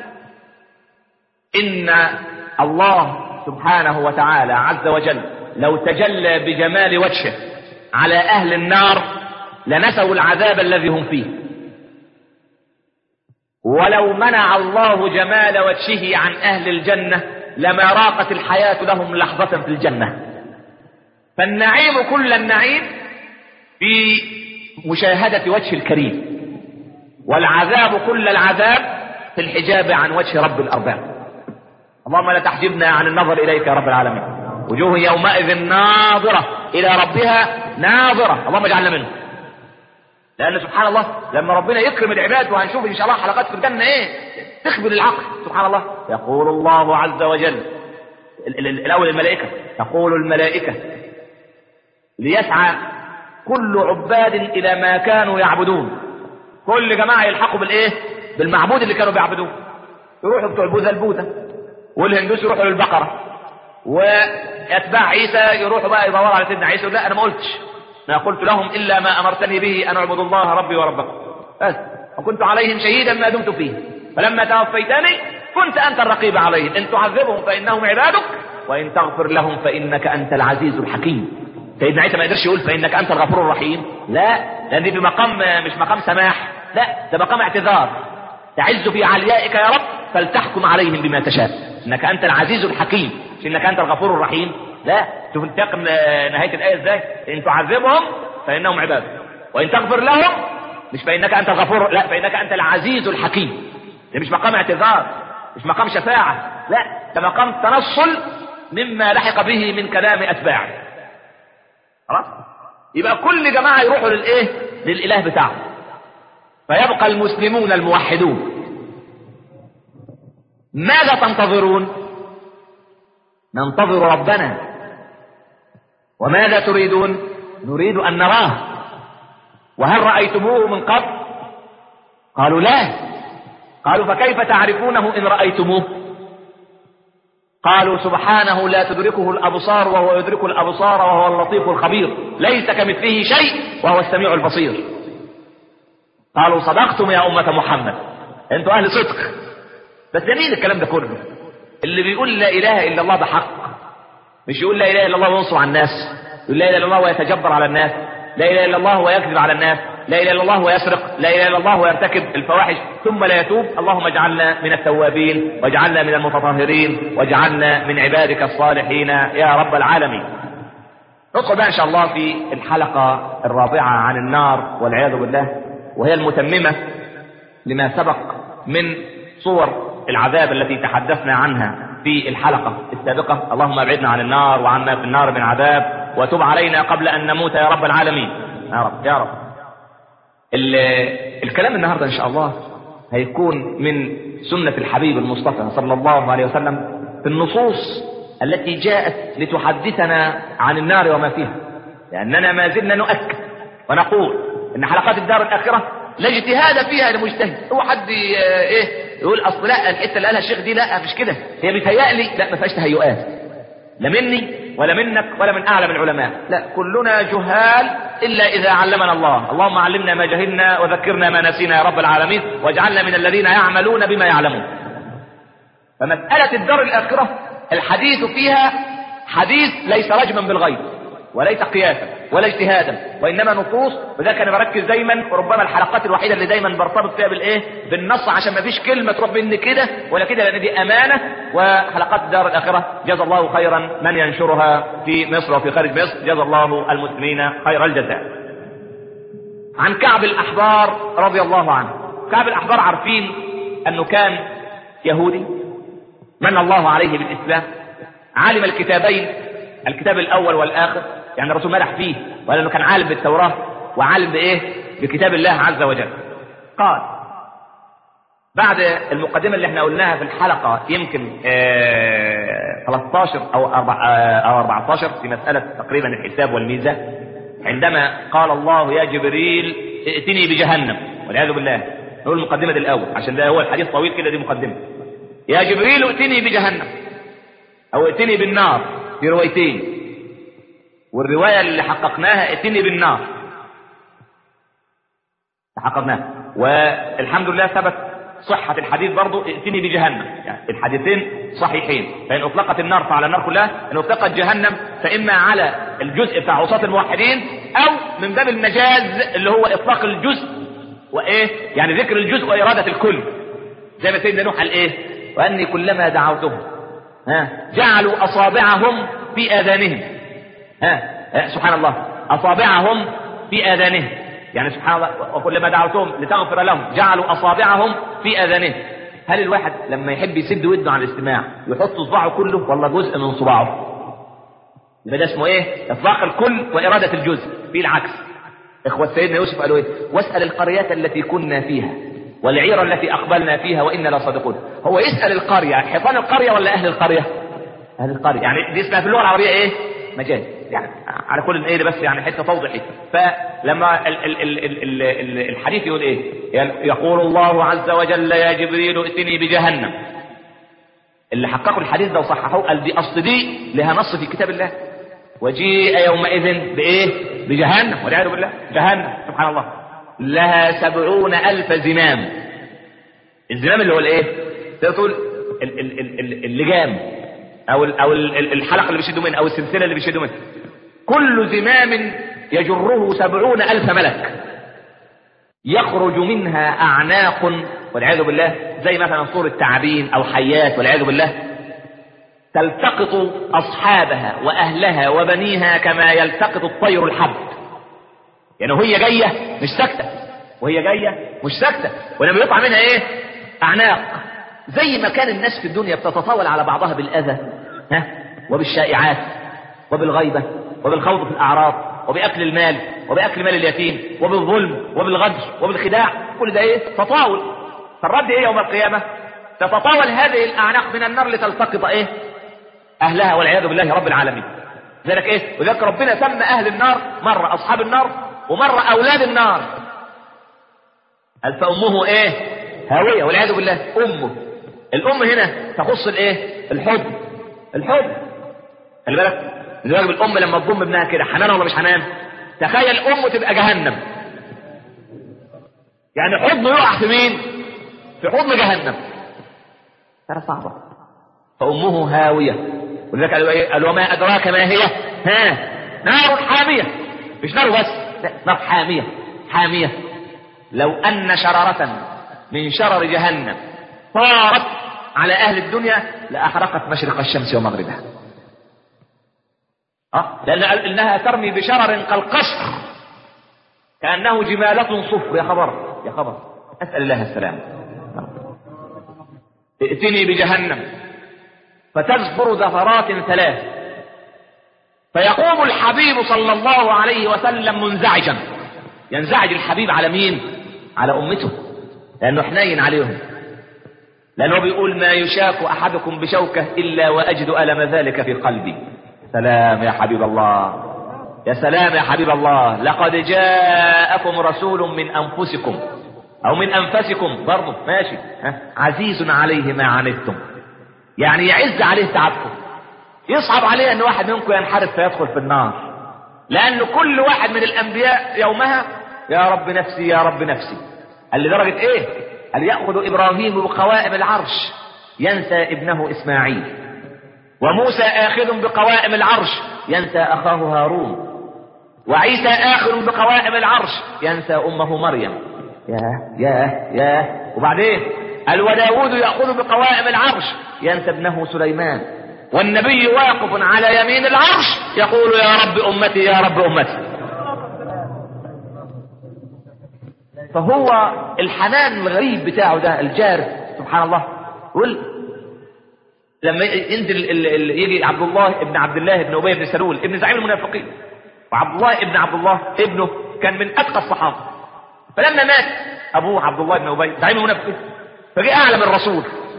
إن الله سبحانه وتعالى عز وجل لو تجلى بجمال وجهه على أهل النار لنسوا العذاب الذي هم فيه. ولو منع الله جمال وجهه عن أهل الجنة لما راقت الحياة لهم لحظة في الجنة. فالنعيم كل النعيم في مشاهدة وجه الكريم، والعذاب كل العذاب في الحجاب عن وجه رب الأرباب. اللهم لا تحجبنا عن النظر إليك يا رب العالمين. وجوه يومئذ ناظرة إلى ربها ناظرة، اللهم اجعلنا منه. لأن سبحان الله لما ربنا يكرم العباد، وهنشوف إن شاء الله حلقات في الجنة تخبر العقل. سبحان الله يقول الله عز وجل الأول الملائكة، تقول الملائكة ليسعى كل عباد إلى ما كانوا يعبدون. كل جماعة يلحقوا بالمعبود اللي كانوا بيعبدوه. يروحوا بتوع البوذا والهندوس يروحوا للبقرة، واتباع عيسى يروحوا بقى يدوروا على سيدنا عيسى. لا انا ما قلتش، ما قلت لهم الا ما امرتني به ان اعبدوا الله ربي وربكم بس، وكنت عليهم شهيدا ما دمت فيه، فلما توفيتني كنت انت الرقيب عليهم، ان تعذبهم فانهم عبادك وان تغفر لهم فانك انت العزيز الحكيم. سيدنا عيسى ما يقدرش يقول فانك انت الغفور الرحيم، لا، لان دي في مقام مش مقام سماح، لا ده مقام اعتذار. تعز في عليائك يا رب فلتحكم عليهم بما تشاء، انك انت العزيز الحكيم، مش انك انت الغفور الرحيم. لا، شوف انتقم نهايه الايه ازاي، ان تعذبهم فانهم عبادك وان تغفر لهم، مش فانك انت الغفور، لا، فانك انت العزيز الحكيم. ده مش مقام اعتذار، مش مقام شفاعه، لا ده مقام تنصل مما لحق به من كلام اتباعه. خلاص، يبقى كل جماعه يروحوا للاله بتاعهم، فيبقى المسلمون الموحدون. ماذا تنتظرون؟ ننتظر ربنا. وماذا تريدون؟ نريد أن نراه. وهل رأيتموه من قبل؟ قالوا لا. قالوا فكيف تعرفونه إن رأيتموه؟ قالوا سبحانه لا تدركه الأبصار وهو يدرك الأبصار وهو اللطيف الخبير، ليس كمثله شيء وهو السميع البصير. قالوا صدقتم يا أمة محمد، أنتوا أهل صدق. بس جميل الكلام ده كله. اللي بيقول لا إله إلا الله بحق، مش يقول لا إله إلا الله وينصر على الناس، يقول لا إله إلا الله ويتجبر على الناس، لا إله إلا الله ويكذب على الناس، لا إله إلا الله ويسرق، لا إله إلا الله ويرتكب الفواحش ثم لا يتوب. اللهم اجعلنا من التوابين، واجعلنا من المتطهرين، واجعلنا من عبادك الصالحين يا رب العالمين. ندخل بقى إن شاء الله في الحلقة الرابعة عن النار والعياذ بالله، وهي المتممة لما سبق من صور العذاب التي تحدثنا عنها في الحلقة السابقة. اللهم ابعدنا عن النار وعنا في النار من عذاب، وتب علينا قبل أن نموت يا رب العالمين. يا رب يا رب. الكلام النهاردة إن شاء الله هيكون من سنة الحبيب المصطفى صلى الله عليه وسلم في النصوص التي جاءت لتحدثنا عن النار وما فيها، لأننا ما زلنا نؤكد ونقول إن حلقات الدار الآخرة لا اجتهاد فيها لمجتهد. هو حد يقول اصل لا الحته اللي قالها الشيخ دي لا مش كده، هي بيتهيألي، لا ما فيهاش تهيؤات، لا مني ولا منك ولا من اعلم العلماء، لا كلنا جهال الا اذا علمنا الله. اللهم علمنا ما جهلنا وذكرنا ما نسينا يا رب العالمين، واجعلنا من الذين يعملون بما يعلمون. فمسألة الدار الآخرة الحديث فيها حديث ليس رجما بالغيب وليس قياسا ولا اجتهادا، وانما نصوص. وذلك انا بركز دايما، وربما الحلقات الوحيده اللي دايما برتبط فيها بالنص، عشان ما فيش كلمه تروح مني كده ولا كده، لان دي امانه. وحلقات الدار الاخره جزا الله خيرا من ينشرها في مصر وفي خارج مصر، جزا الله المسلمين خير الجزاء. عن كعب الاحبار رضي الله عنه. كعب الاحبار عارفين انه كان يهودي من الله عليه بالاسلام، عالم الكتابين، الكتاب الاول والاخر، يعني الرسول مدح فيه، ولانه كان عالم بالتوراه وعالم بكتاب الله عز وجل. قال بعد المقدمه اللي احنا قلناها في الحلقه يمكن 13 او 14 في مساله تقريبا الحساب والميزان، عندما قال الله يا جبريل ائتني بجهنم، والعياذ بالله. نقول المقدمه دي الاول عشان ده هو الحديث طويل كده، دي مقدمه. يا جبريل ائتني بجهنم او ائتني بالنار، في روايتين، والرواية اللي حققناها ائتني بالنار حققناها، والحمد لله ثبت صحة الحديث برضو ائتني بجهنم، يعني الحديثين صحيحين. فإن أطلقت النار فعلى النار كلها، إن أطلقت جهنم فإما على الجزء بتاع عصاة الموحدين، أو من باب المجاز اللي هو إطلاق الجزء يعني ذكر الجزء وإرادة الكل. زي ما سيدنا نوح قال ايه؟ واني كلما دعوتهم جعلوا اصابعهم في اذانهم. سبحان الله، اصابعهم في اذانهم، يعني سبحان الله، وكلما دعوتهم لتغفر لهم جعلوا اصابعهم في اذانهم. هل الواحد لما يحب يسد ودنه على الاستماع يحط صباعه كله ولا جزء من صباعه؟ يبقى ده اسمه ايه؟ اطلاق الكل واراده الجزء. في العكس، اخوة سيدنا يوسف قالوا ايه؟ واسال القريه التي كنا فيها والعير التي اقبلنا فيها وانا لصادقون. هو يسال القريه، حيطان القريه ولا اهل القريه؟ اهل القريه. يعني دي اسمها في اللغه العربيه ايه؟ مجاز. يعني على كل ايه بس يعني حته توضيحيه. فلما الحديث يقول ايه؟ يقول الله عز وجل يا جبريل ائتني بجهنم. اللي حققوا الحديث ده وصححوه قال دي اصل دي لها نص في كتاب الله. وجيء يومئذ بايه؟ بجهنم والعياذ بالله. جهنم سبحان الله لها 70,000 زمام. الزمام اللي هو الايه؟ تقول اللجام او الحلقه اللي بيشدوا منها او السلسله اللي بيشدوا منها. كل زمام يجره 70,000 ملك، يخرج منها اعناق والعياذ بالله، زي مثلا صور التعابين او حيات والعياذ بالله، تلتقط اصحابها واهلها وبنيها كما يلتقط الطير الحب. يعني وهي جايه مش ساكته، وهي جايه مش ساكته، ولما يطلع منها ايه؟ اعناق. زي ما كان الناس في الدنيا بتتطاول على بعضها بالاذى وبالشائعات وبالغيبه وبالخوض في الاعراض وباكل المال وباكل مال اليتيم وبالظلم وبالغدر وبالخداع، كل ده ايه؟ تطاول. فالرد ايه يوم القيامه؟ تتطاول هذه الاعناق من النار لتلتقط ايه؟ اهلها والعياذ بالله رب العالمين. ذلك ايه؟ وذلك ربنا سمى اهل النار مره اصحاب النار ومره اولاد النار. قال فامه ايه؟ هاويه والعياذ بالله. امه، الام هنا تخص الايه؟ الحب. خلي بالك، لذلك الام لما تضم ابنها كده حنان ولا مش حنان؟ تخيل ام تبقى جهنم، يعني حضنه يقع في مين؟ في حضن جهنم. ترى صعبه. فامه هاويه، ولذلك قال وما ادراك ما هي؟ نار حاميه. مش نار بس، لا، نار حاميه. لو ان شراره من شرر جهنم طارت على اهل الدنيا لاحرقت مشرق الشمس ومغربها. لان انها ترمي بشرر كالقصر كانه جماله صفر. يا خبر اسال الله السلام. ائتني بجهنم فتزفر زفرات 3، فيقوم الحبيب صلى الله عليه وسلم منزعجا. ينزعج الحبيب على مين؟ على امته، لانه حنين عليهم، لانه بيقول ما يشاك احدكم بشوكه الا واجد الم ذلك في قلبي. سلام يا حبيب الله، يا سلام يا حبيب الله. لقد جاءكم رسول من انفسكم او من انفسكم برضه ماشي، عزيز عليه ما عنتم، يعني يعز عليه تعبكم، يصعب عليه ان واحد منكم ينحرف فيدخل في النار. لان كل واحد من الانبياء يومها يا رب نفسي يا رب نفسي. قال لدرجه ايه؟ قال ياخذ ابراهيم بقوائم العرش ينسى ابنه اسماعيل، وموسى آخذ بقوائم العرش ينسى أخاه هارون، وعيسى آخذ بقوائم العرش ينسى أمه مريم. يا وبعدين قال وداود يأخذ بقوائم العرش ينسى ابنه سليمان، والنبي واقف على يمين العرش يقول يا رب أمتي يا رب أمتي. فهو الحنان الغريب بتاعه ده الجارف سبحان الله. لما ينزل يجي عبد الله ابن عبد الله ابن ابي بن سلول ابن زعيم المنافقين، وعبد الله ابن عبد الله ابنه كان من اتقى الصحابه، فلما مات ابوه عبد الله بن ابي زعيم المنافقين فجاء اعلم الرسول،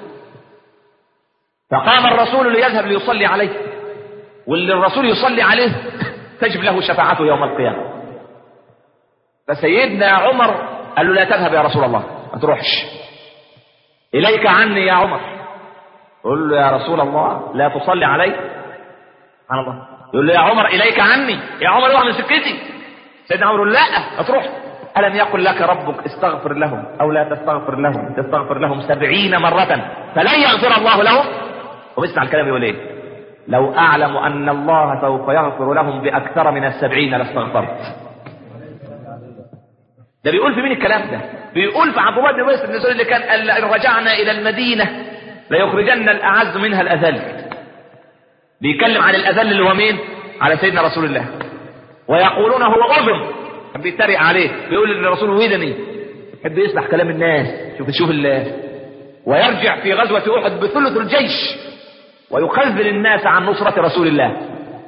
فقام الرسول ليذهب ليصلي عليه، واللي الرسول يصلي عليه تجب له شفاعته يوم القيامه. فسيدنا عمر قال له لا تذهب يا رسول الله، ما تروحش، اليك عني يا عمر. يقول له يا رسول الله لا تصلي علي. سبحان الله. يقول له يا عمر اليك عني، يا عمر اوعى من سكتي. سيدنا عمر يقول لا اطرح. الم يقل لك ربك استغفر لهم او لا تستغفر لهم؟ تستغفر لهم 70 مرة فلن يغفر الله لهم. وبسمع الكلام يقول ايه؟ لو اعلم ان الله سوف يغفر لهم باكثر من 70 لاستغفرت. ده بيقول في مين الكلام ده؟ بيقول في عبد الله بن مسعود بن اللي كان قال إن رجعنا إلى المدينة ليخرجن الأعز منها الأذل. بيتكلم عن الأذل اللي هو مين؟ على سيدنا رسول الله. ويقولون هو أذن، كان بيتريق عليه، بيقول ان الرسول ودني، يحب يسمع كلام الناس. شوف الله. ويرجع في غزوة أحد بثلث الجيش ويخذل الناس عن نصرة رسول الله.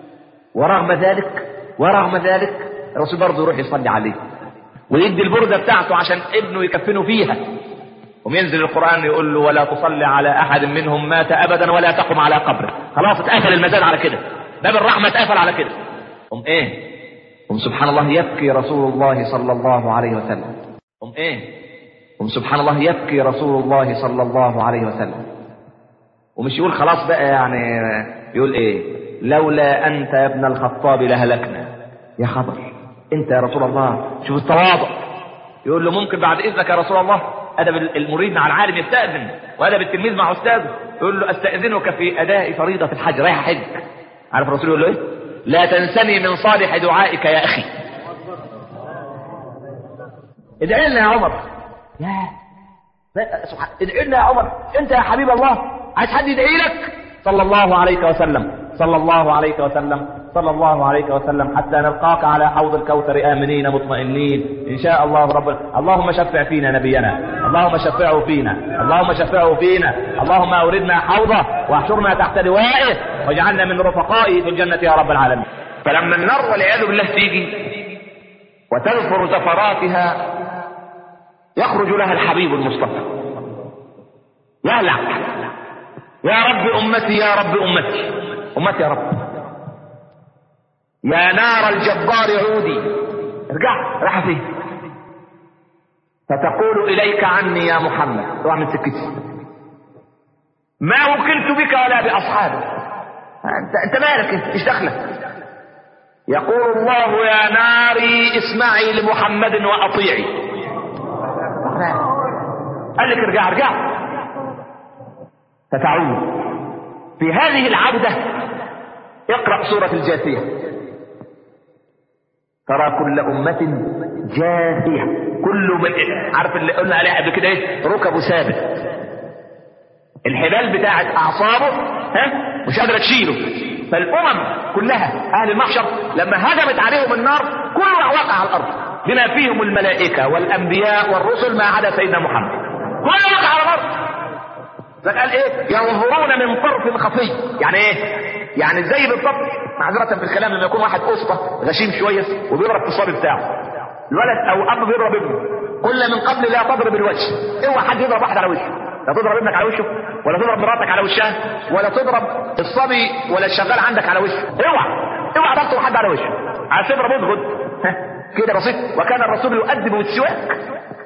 ورغم ذلك الرسول برضه يروح يصلي عليه ويدي البردة بتاعته عشان ابنه يكفنه فيها. وينزل القرآن يقول له ولا تصلي على أحد منهم مات أبدا ولا تقم على قبره. خلاص اتقفل المجال على كده، باب الرحمة اتقفل على كده. سبحان الله يبكي رسول الله صلى الله عليه وسلم. سبحان الله يبكي رسول الله صلى الله عليه وسلم. ومش يقول خلاص بقى، يعني يقول لولا أنت يا ابن الخطاب لهلكنا. يا خبر أنت يا رسول الله، شوف التواضع. يقول له ممكن بعد إذنك يا رسول الله. أدب المريد مع العالم يستأذن، وأدب التلميذ مع أستاذه. يقول له أستأذنك في أداء فريضة الحج، رايح حج. عارف الرسول يقول له لا تنسني من صالح دعائك يا أخي. ادعي لنا يا عمر. ادعي لنا يا عمر، انت يا حبيب الله عايز حد يدعي لك؟ صلى الله عليك وسلم، صلى الله عليك وسلم، صلى الله عليك وسلم، حتى نلقاك على حوض الكوثر آمنين مطمئنين إن شاء الله رب. اللهم شفع فينا نبينا، اللهم شفعه فينا، اللهم شفعه فينا، اللهم أوردنا حوضه واحشرنا تحت لوائه واجعلنا من رفقائه في الجنة يا رب العالمين. فلما النار والعياذ بالله تيجي وتنفر زفراتها يخرج لها الحبيب المصطفى يهلع: يا رب أمتي، يا رب أمتي، أمتي يا رب، يا نار الجبار عودي. ارجع، راح فيه. فتقول إليك عني يا محمد، روح من سكتي، ما وكلت بك ولا بأصحابك، انت مالك، ايش دخلك؟ يقول الله: يا ناري اسمعي لمحمد وأطيعي. قال لك ارجع. فتعود في هذه العودة. اقرأ سورة الجاثية. ترى كل أمة جاثية، كل من عارف اللي قلنا عليه قبل كده ركبه ثابت، الحبال بتاعت أعصابه مش قادرة تشيله. فالأمم كلها أهل المحشر لما هجمت عليهم النار كلها وقع على الأرض، بما فيهم الملائكة والأنبياء والرسل ما عدا سيدنا محمد، كلها وقع على الأرض. فقال ينظرون من طرف خفي. يعني يعني زي بالضبط، معذرة في الكلام، لما يكون واحد قسطة غشيم شوية وبيضرب في الصبي بتاعه، الولد او اب بيضرب ابنه، قل من قبل لا تضرب الوجه. اوعى حد يضرب واحد على وشه، لا تضرب ابنك على وشه، ولا تضرب مراتك على وشها، ولا تضرب الصبي ولا الشغال عندك على وشه. اوعى تضرب حد على وشه، على تضرب اضغط كده بسيط. وكان الرسول يؤدب بالسواك،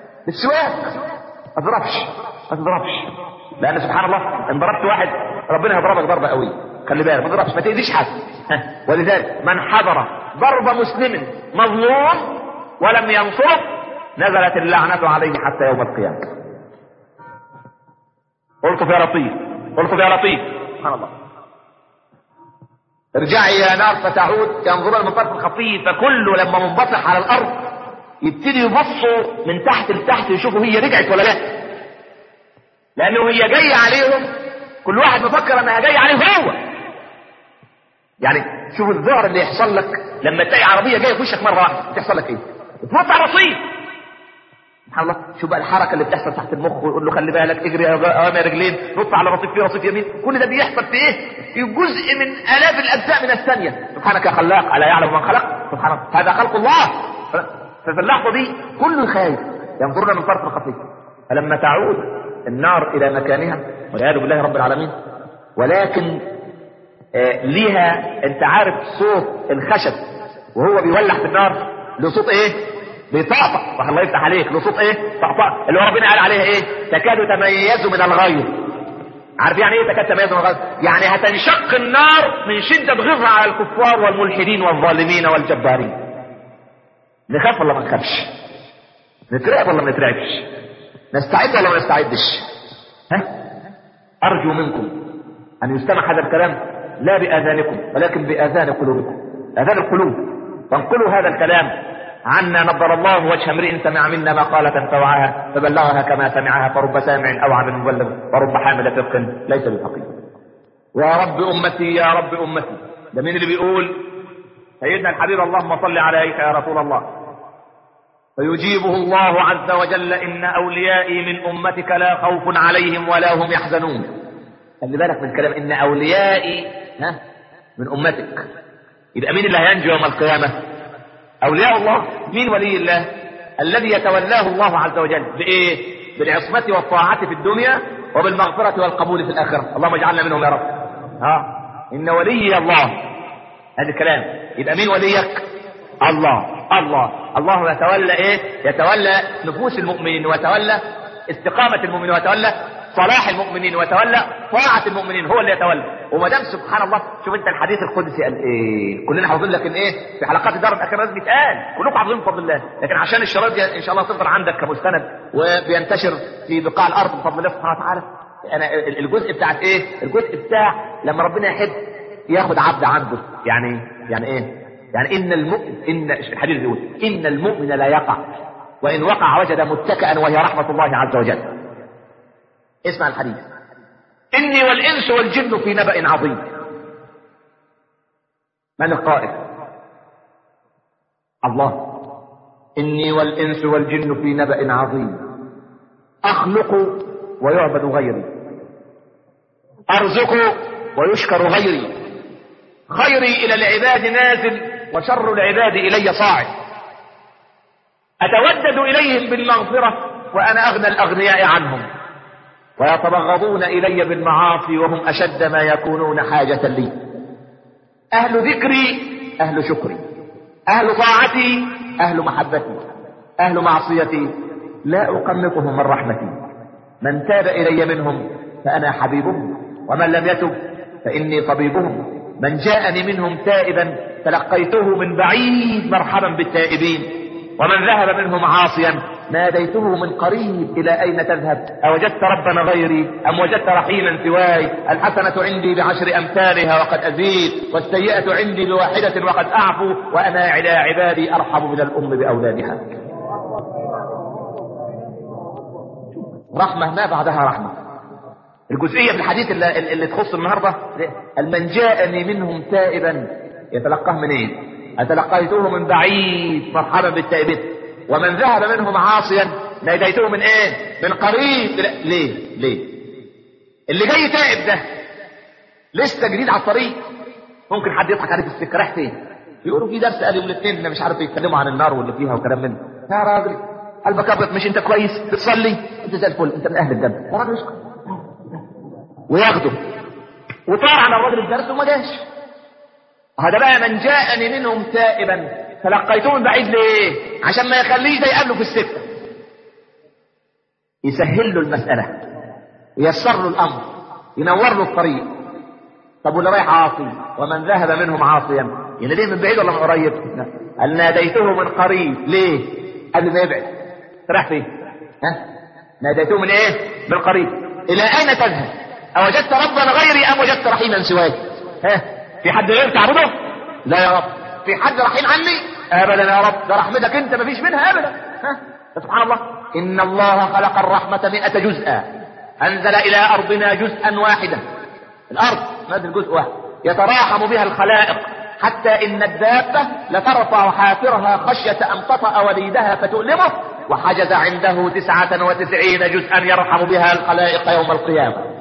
ما تضربش، لان سبحان الله ان ضربت واحد ربنا هيضربك ضربه قويه. خلي بالك، ما تضربش، ما تاذيش حد. ولذلك من حضر ضرب مسلم مظلوم ولم ينصره نزلت اللعنه عليه حتى يوم القيامه. قلت يا لطيف، سبحان الله. ارجعي يا نار فتعود. ينظرون من طرف خفي، فكله لما منبطح على الارض يبتدي يبصوا من تحت لتحت يشوفوا هي رجعت ولا لا، لانه هي جايه عليهم، كل واحد مفكر انها جايه عليه هو. يعني شوف الذعر اللي يحصل لك لما تلاقي عربيه جايه في وشك مره واحده، تحصل لك تنط على الرصيف. سبحان الله، شوف بقى الحركه اللي بتحصل تحت المخ، ويقول له خلي بالك، اجري يا رجلين، نط على الرصيف، في رصيف يمين. كل ده بيحصل في في جزء من الاف الاجزاء من الثانيه. سبحانك يا خلاق، الا يعلم من خلق. سبحان الله، هذا خلق الله. ففي اللحظه دي كل خايف، ينظرون من طرف خفي. فلما تعود النار الى مكانها والعياذ بالله رب العالمين، ولكن ليها، انت عارف صوت الخشب وهو بيولع في النار له صوت بيطقطق. الله يفتح عليك، له صوت طقطق، اللي هو ربنا قال عليها تكاد تميز من الغيظ. عارف يعني تكاد تميز من الغيظ؟ يعني هتنشق النار من شدة غيظها على الكفار والملحدين والظالمين والجبارين. نخاف ولا ما نخافش؟ نترعب ولا ما نترعبش؟ نستعد ولا ما نستعدش؟ أرجو منكم أن يستمع هذا الكلام لا بآذانكم ولكن بآذان قلوبكم، آذان القلوب. وانقلوا هذا الكلام عنا نضر الله وجه امرئ سمع منا مقالة فوعاها فبلغها كما سمعها، فرب سامع أوعى من مبلغ، ورب حامل فقه ليس بفقيه. يا رب أمتي يا رب أمتي. ده مين اللي بيقول؟ سيدنا الحبيب اللهم صل عليك يا رسول الله. فيجيبه الله عز وجل: إن أوليائي من أمتك لا خوف عليهم ولا هم يحزنون. خلي بالك من الكلام، إن أوليائي من أمتك. يبقى مين اللي هينجو يوم القيامة؟ أولياء الله. مين ولي الله؟ الذي يتولاه الله عز وجل بإيه؟ بالعصمة والطاعة في الدنيا وبالمغفرة والقبول في الآخرة. اللهم اجعلنا منهم يا رب. إن ولي الله. هذا الكلام. يبقى مين وليك؟ الله. الله يتولى ايه؟ يتولى نفوس المؤمنين، ويتولى استقامة المؤمنين، ويتولى صلاح المؤمنين، ويتولى طاعة المؤمنين. هو اللي يتولى. وما دام سبحان الله، شوف انت الحديث القدسي قال ايه؟ كلنا حافظين، لكن ايه؟ في حلقات الدار الاخيره لازم يتقال، كلكم حافظين بفضل الله، لكن عشان الشرايط دي ان شاء الله تفضل عندك كمستند وبينتشر في بقاع الارض بفضل الله سبحانه وتعالى. انا الجزء بتاع ايه؟ الجزء بتاع لما ربنا يحب ياخد عبد عنده. يعني ايه؟ يعني ان الحديث بيقول ان المؤمن لا يقع، وان وقع وجد متكئا، وهي رحمة الله عز وجل. اسمع الحديث: اني والانس والجن في نبأ عظيم. من القائل؟ الله. اني والانس والجن في نبأ عظيم، اخلق ويعبد غيري، ارزق ويشكر غيري، خيري الى العباد نازل وشر العباد الي صاعد، اتودد اليهم بالمغفرة وانا اغنى الاغنياء عنهم، ويتبغضون الي بالمعاصي وهم اشد ما يكونون حاجة لي. اهل ذكري اهل شكري، اهل طاعتي اهل محبتي، اهل معصيتي لا اقنطهم من رحمتي. من تاب الي منهم فانا حبيبهم، ومن لم يتب فاني طبيبهم. من جاءني منهم تائبا تلقيته من بعيد مرحبا بالتائبين، ومن ذهب منهم عاصيا ناديته من قريب إلى أين تذهب؟ أوجدت ربنا غيري أم وجدت رحيما سواي؟ الحسنة عندي ب10 أمثالها وقد أزيد، والسيئة عندي ب1 وقد أعفو، وأنا على عبادي أرحم من الأم بأولادها. رحمة ما بعدها رحمة. الجزئية في الحديث اللي تخص النهاردة: من جاءني منهم تائبا يتلقاه منين؟ أتلقيته من بعيد مرحبا بالتائبين، ومن ذهب منهم عاصيا ناديته من ايه؟ من قريب. ليه؟ اللي جاي تائب ده لسه جديد على الطريق، ممكن حد يضحك عليه في السكة. رايح فين؟ يقولوا في درس قال يوم الاثنين مش عارف يتكلموا عن النار واللي فيها وكلام منه. يا راجل قلبك ابيض، مش انت كويس بتصلي؟ انت زي الفل، انت من اهل الجنة. يا راجل اسكت. وياخده وطار على الراجل الدرس وما جاش. هذا بقى من جاءني منهم تائبا تلقيته من بعيد. ليه؟ عشان ما يخليش ده يقابله في السكة، يسهل له المسألة، ييسر له الأمر، ينور له الطريق. طب واللي رايح عاصي؟ ومن ذهب منهم عاصيا، يناديه من بعيد ولا من قريب؟ قال ناديته من قريب. ليه؟ قبل ما يبعد. راح فين؟ ناديته من ايه؟ من قريب. الى اين تذهب؟ اوجدت ربنا غيري ام وجدت رحيما سواي؟ في حد غير تعبده؟ لا يا رب. في حد رحيم عني؟ ابدا يا رب، ده رحمتك انت مفيش منها ابدا. سبحان الله. ان الله خلق الرحمة 100 جزءا، انزل الى ارضنا جزءا واحدا. الارض نزل جزء واحد يتراحم بها الخلائق، حتى ان الدابة لترفع حافرها خشية ان تطأ وليدها فتؤلمه، وحجز عنده 99 جزءا يرحم بها الخلائق يوم القيامة.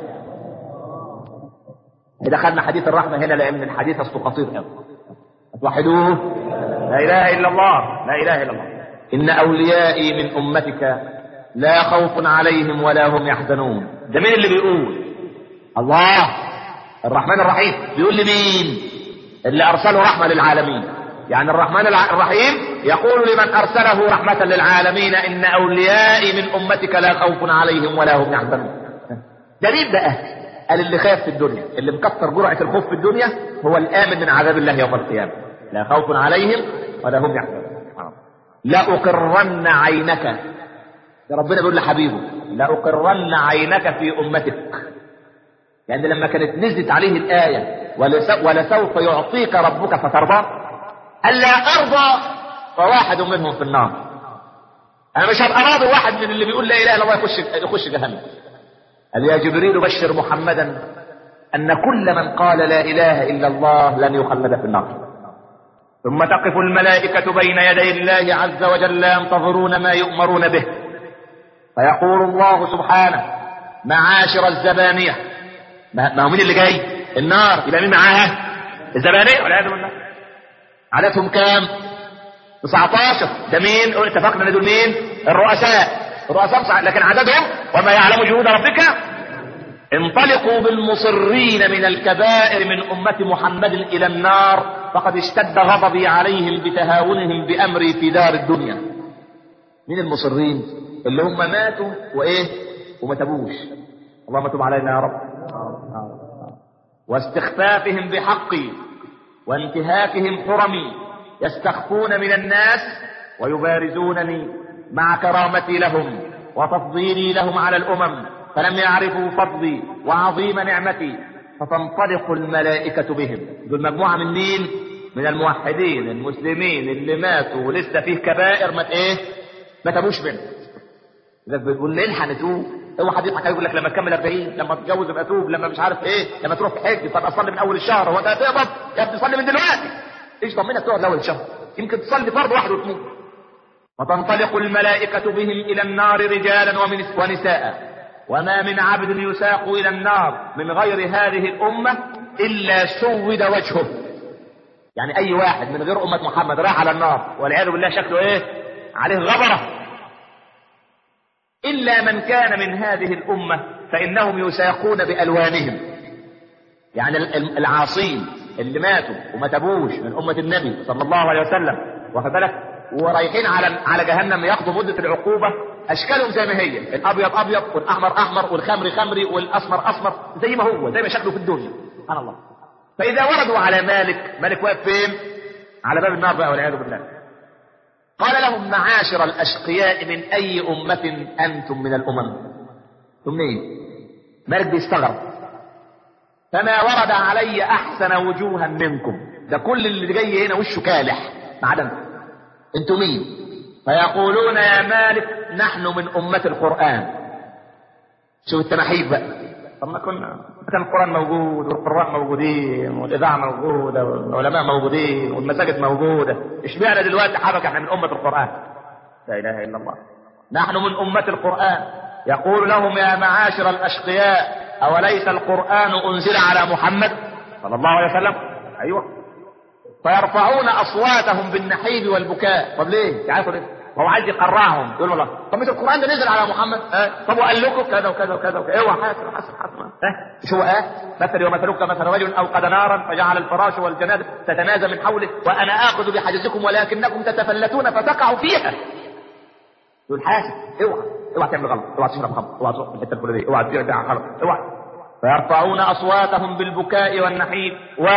دخلنا حديث الرحمة هنا لان الحديث اصله قصير قوي. توحدوه. لا اله الا الله، لا اله الا الله. ان اوليائي من امتك لا خوف عليهم ولا هم يحزنون. ده مين اللي بيقول؟ الله الرحمن الرحيم. بيقول لمين؟ اللي ارسله رحمة للعالمين. يعني الرحمن الرحيم يقول لمن ارسله رحمة للعالمين: ان اوليائي من امتك لا خوف عليهم ولا هم يحزنون. ده مين بقى؟ قال اللي خاف في الدنيا، اللي مكتر جرعة الخوف في الدنيا، هو الآمن من عذاب الله يوم القيامة. لا خوف عليهم ولا هم يحزنون. لأقرن عينك، ده ربنا بيقول لحبيبه: لأقرن عينك في أمتك. يعني لما كانت نزلت عليه الآية ولسوف يعطيك ربك فترضى، ألا أرضى فواحد منهم في النار. انا مش هبقى راضي واحد من اللي بيقول لا اله الا الله يخش جهنم. قال يا جبريل بشر محمدا ان كل من قال لا اله الا الله لن يخلد في النار. ثم تقف الملائكة بين يدي الله عز وجل ينتظرون ما يؤمرون به، فيقول الله سبحانه معاشر الزبانية. ما هو مين اللي جاي؟ النار، يبقى مين معاها؟ الزبانية والعياذ بالله. عددهم كام؟ 19. ده مين؟ اتفقنا ان دول مين؟ الرؤساء، لكن عددهم وما يعلم جنود ربك. انطلقوا بالمصرين من الكبائر من أمة محمد إلى النار فقد اشتد غضبي عليهم بتهاونهم بأمري في دار الدنيا. مين المصرين؟ اللي هم ماتوا وما تبوش. اللهم تب علينا يا رب. واستخفافهم بحقي وانتهاكهم حرمي، يستخفون من الناس ويبارزونني مع كرامتي لهم وتفضيلي لهم على الأمم، فلم يعرفوا فضلي وعظيم نعمتي، فتنطلق الملائكة بهم. دول مجموعة من مين؟ من الموحدين المسلمين اللي ماتوا ولسه فيه كبائر ما تبوش منه. إذا بتقول ليه حنتوب؟ هو حد يضحك يقول لك لما تكمل 40، لما تتجوز ابقى توب، لما مش عارف لما تروح تحج طب اصلي من اول الشهر. هو انت هتقبض يا ابني؟ صلي من دلوقتي. ايش ضمنك تقعد اول الشهر؟ يمكن تصلي فرض واحد وتموت. فتنطلق الملائكة بهم الى النار رجالا ونساء، وما من عبد يساق الى النار من غير هذه الامة الا سود وجهه. يعني اي واحد من غير امة محمد راح على النار والعياذ بالله شكله عليه غبرة، إلا من كان من هذه الأمة فإنهم يساقون بألوانهم. يعني العاصين اللي ماتوا وما تبوش من أمة النبي صلى الله عليه وسلم، واخد بالك، ورايحين على جهنم ياخذوا مدة العقوبة، أشكالهم زي ما هي، الأبيض أبيض والأحمر أحمر والخمري خمري والأسمر أسمر، زي ما هو، زي ما شكله في الدنيا. سبحان الله. فإذا وردوا على مالك واقف فين؟ على باب النار بقى والعياذ بالله. قال لهم معاشر الأشقياء من أي أمة أنتم من الأمم؟ ثم مالك بيستغرب. فما ورد علي أحسن وجوها منكم. ده كل اللي جاي هنا وشه كالح ما عدا انتم مين؟ فيقولون يا مالك نحن من أمة القرآن. شوف التنحيب بقى. طب ما كان القرآن موجود والقراء موجودين والإذاعة موجودة والعلماء موجودين والمساجد موجودة، اشمعنى دلوقتي حركة احنا من أمة القرآن؟ لا إله إلا الله. نحن من أمة القرآن. يقول لهم يا معاشر الأشقياء أوليس القرآن أنزل على محمد صلى الله عليه وسلم؟ أيوة. فيرفعون أصواتهم بالنحيب والبكاء. طب ليه؟ تعرفوا ليه؟ هو عايز يقرعهم. يقول والله طب مش القرآن ده نزل على محمد؟ طب وقال لكم كذا وكذا وكذا وكذا. اوعى حاسب مش هو مثل ومثلك مثل رجل اوقد نارا فجعل الفراش والجناد تتنازى من حوله وانا اخذ بحجزكم ولكنكم تتفلتون فتقعوا فيها. يقول حاسب، اوعى تعمل غلط، اوعى تشرب خمر، اوعى تروح الحته الفلانيه، اوعى تبيع خمر، اوعى. فيرفعون اصواتهم بالبكاء والنحيب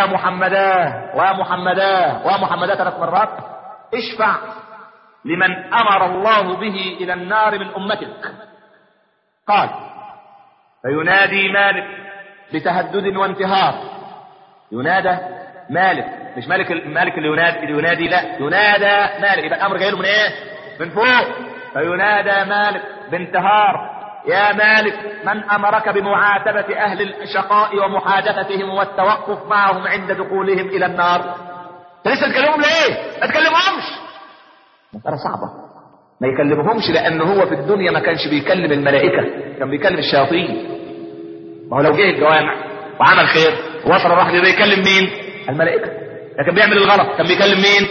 ومحمدا 3 مرات. اشفع لمن امر الله به الى النار من امتك. قال فينادي مالك بتهدد وانتهار. ينادى مالك، مش مالك اللي ينادي، لا، ينادى مالك. يبقى الامر جاي له من من فوق. فينادى مالك بانتهار يا مالك من امرك بمعاتبة اهل الشقاء ومحادثتهم والتوقف معهم عند دخولهم الى النار؟ لسه تكلمهم ليه؟ ما تكلمهمش. مسألة صعبة. ما يكلمهمش لأن هو في الدنيا ما كانش بيكلم الملائكة، كان بيكلم الشياطين. ما هو لو جه الجوامع وعمل خير ووصل الرحمة ده يكلم مين؟ الملائكة. لكن بيعمل الغلط كان بيكلم مين؟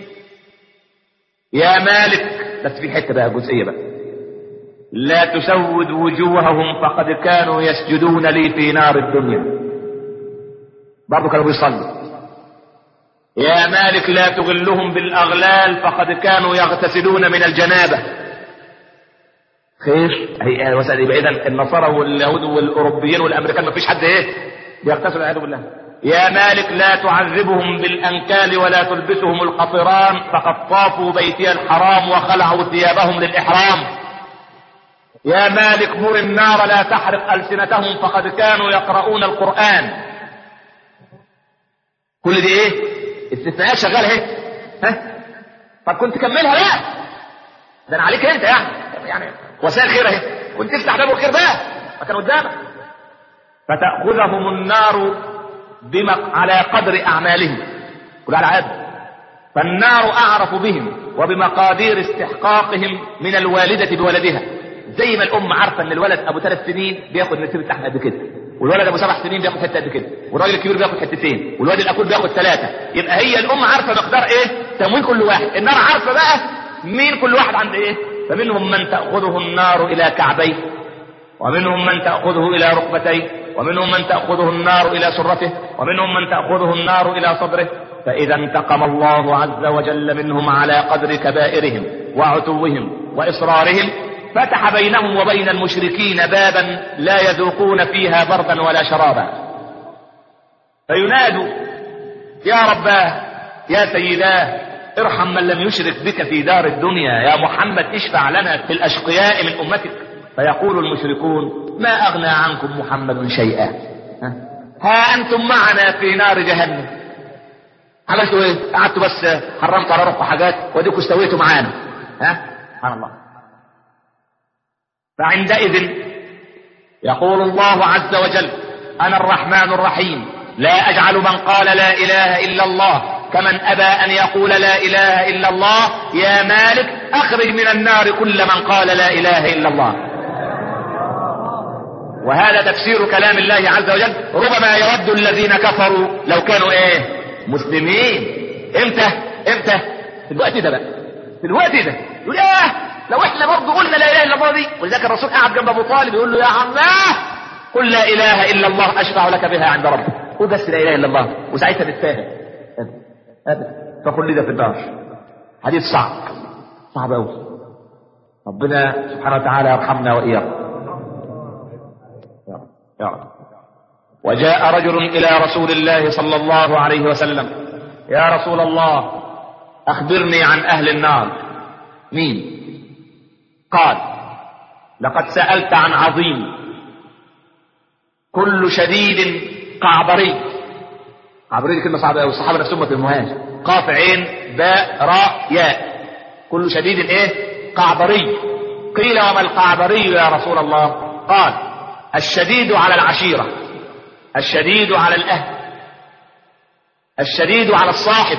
يا مالك. بس في حتة بقى جزئية بقى. لا تسود وجوههم فقد كانوا يسجدون لي في نار الدنيا. برضو كانوا بيصلوا. يا مالك لا تغلهم بالأغلال فقد كانوا يغتسلون من الجنابة. خير هي وسأل. يبقى إذن النصارى واليهود والأوروبيين والأمريكان ما فيش حد بيغتسل والعياذ بالله. يا مالك لا تعذبهم بالأنكال ولا تلبسهم القطران فقد طافوا بيتي الحرام وخلعوا ثيابهم للإحرام. يا مالك مر النار لا تحرق ألسنتهم فقد كانوا يقرؤون القرآن. كل دي استثناءات شغالة طب كنت كملها بقى، ده انا عليك انت يعني وسائل خير اهي، كنت تفتح باب الخير بقى ما كان قدامك. فتأخذهم النار على قدر اعمالهم، كل على عاد. فالنار اعرف بهم وبمقادير استحقاقهم من الوالدة بولدها. زي ما الام عارفه ان الولد ابو 3 سنين بياخد نسبه لحم قد كده، والولد ابو 7 سنين بياخد حته قد كده، والراجل الكبير بياخد حتتين، والواد الاكول بياخد 3. يبقى هي الام عارفه مقدار ايه تموين كل واحد. النار عارفه بقى مين كل واحد عند ايه. فمنهم من تاخذه النار الى كعبيه، ومنهم من تاخذه الى ركبتيه، ومنهم من تاخذه النار الى سرته، ومنهم من تاخذه النار الى صدره. فاذا انتقم الله عز وجل منهم على قدر كبائرهم وعتوهم واصرارهم، فتح بينهم وبين المشركين بابا لا يذوقون فيها بردا ولا شرابا. فينادوا يا رباه يا سيداه ارحم من لم يشرك بك في دار الدنيا، يا محمد اشفع لنا في الاشقياء من امتك. فيقول المشركون ما اغنى عنكم محمد شيئا، ها انتم معنا في نار جهنم، عملتوا ايه؟ قعدتوا بس حرمتوا على روحكم حاجات وديكوا استويتوا معانا. سبحان الله. فعندئذ يقول الله عز وجل انا الرحمن الرحيم لا اجعل من قال لا اله الا الله كمن ابى ان يقول لا اله الا الله، يا مالك اخرج من النار كل من قال لا اله الا الله. وهذا تفسير كلام الله عز وجل. ربما يود الذين كفروا لو كانوا ايه مسلمين. امتى في الوقت ده بقى، في الوقت ده يقول لو احنا برضه قلنا لا اله الا الله دي. ولذلك الرسول قاعد جنب ابو طالب يقول له يا عماه قل لا اله الا الله اشفع لك بها عند ربك، قل بس لا اله الا الله وساعتها تتفاهم. فخلد في النار. حديث صعب قوي. ربنا سبحانه وتعالى يرحمنا واياكم يا رب. وجاء رجل الى رسول الله صلى الله عليه وسلم يا رسول الله اخبرني عن اهل النار. مين؟ قال لقد سألت عن عظيم كل شديد قعبري. قعبري دي كلمة صعبة أوي، الصحابة نفسهم ما فهموهاش. قاف عين باء راء ياء، كل شديد ايه قعبري. قيل وما القعبري يا رسول الله؟ قال الشديد على العشيرة، الشديد على الأهل، الشديد على الصاحب.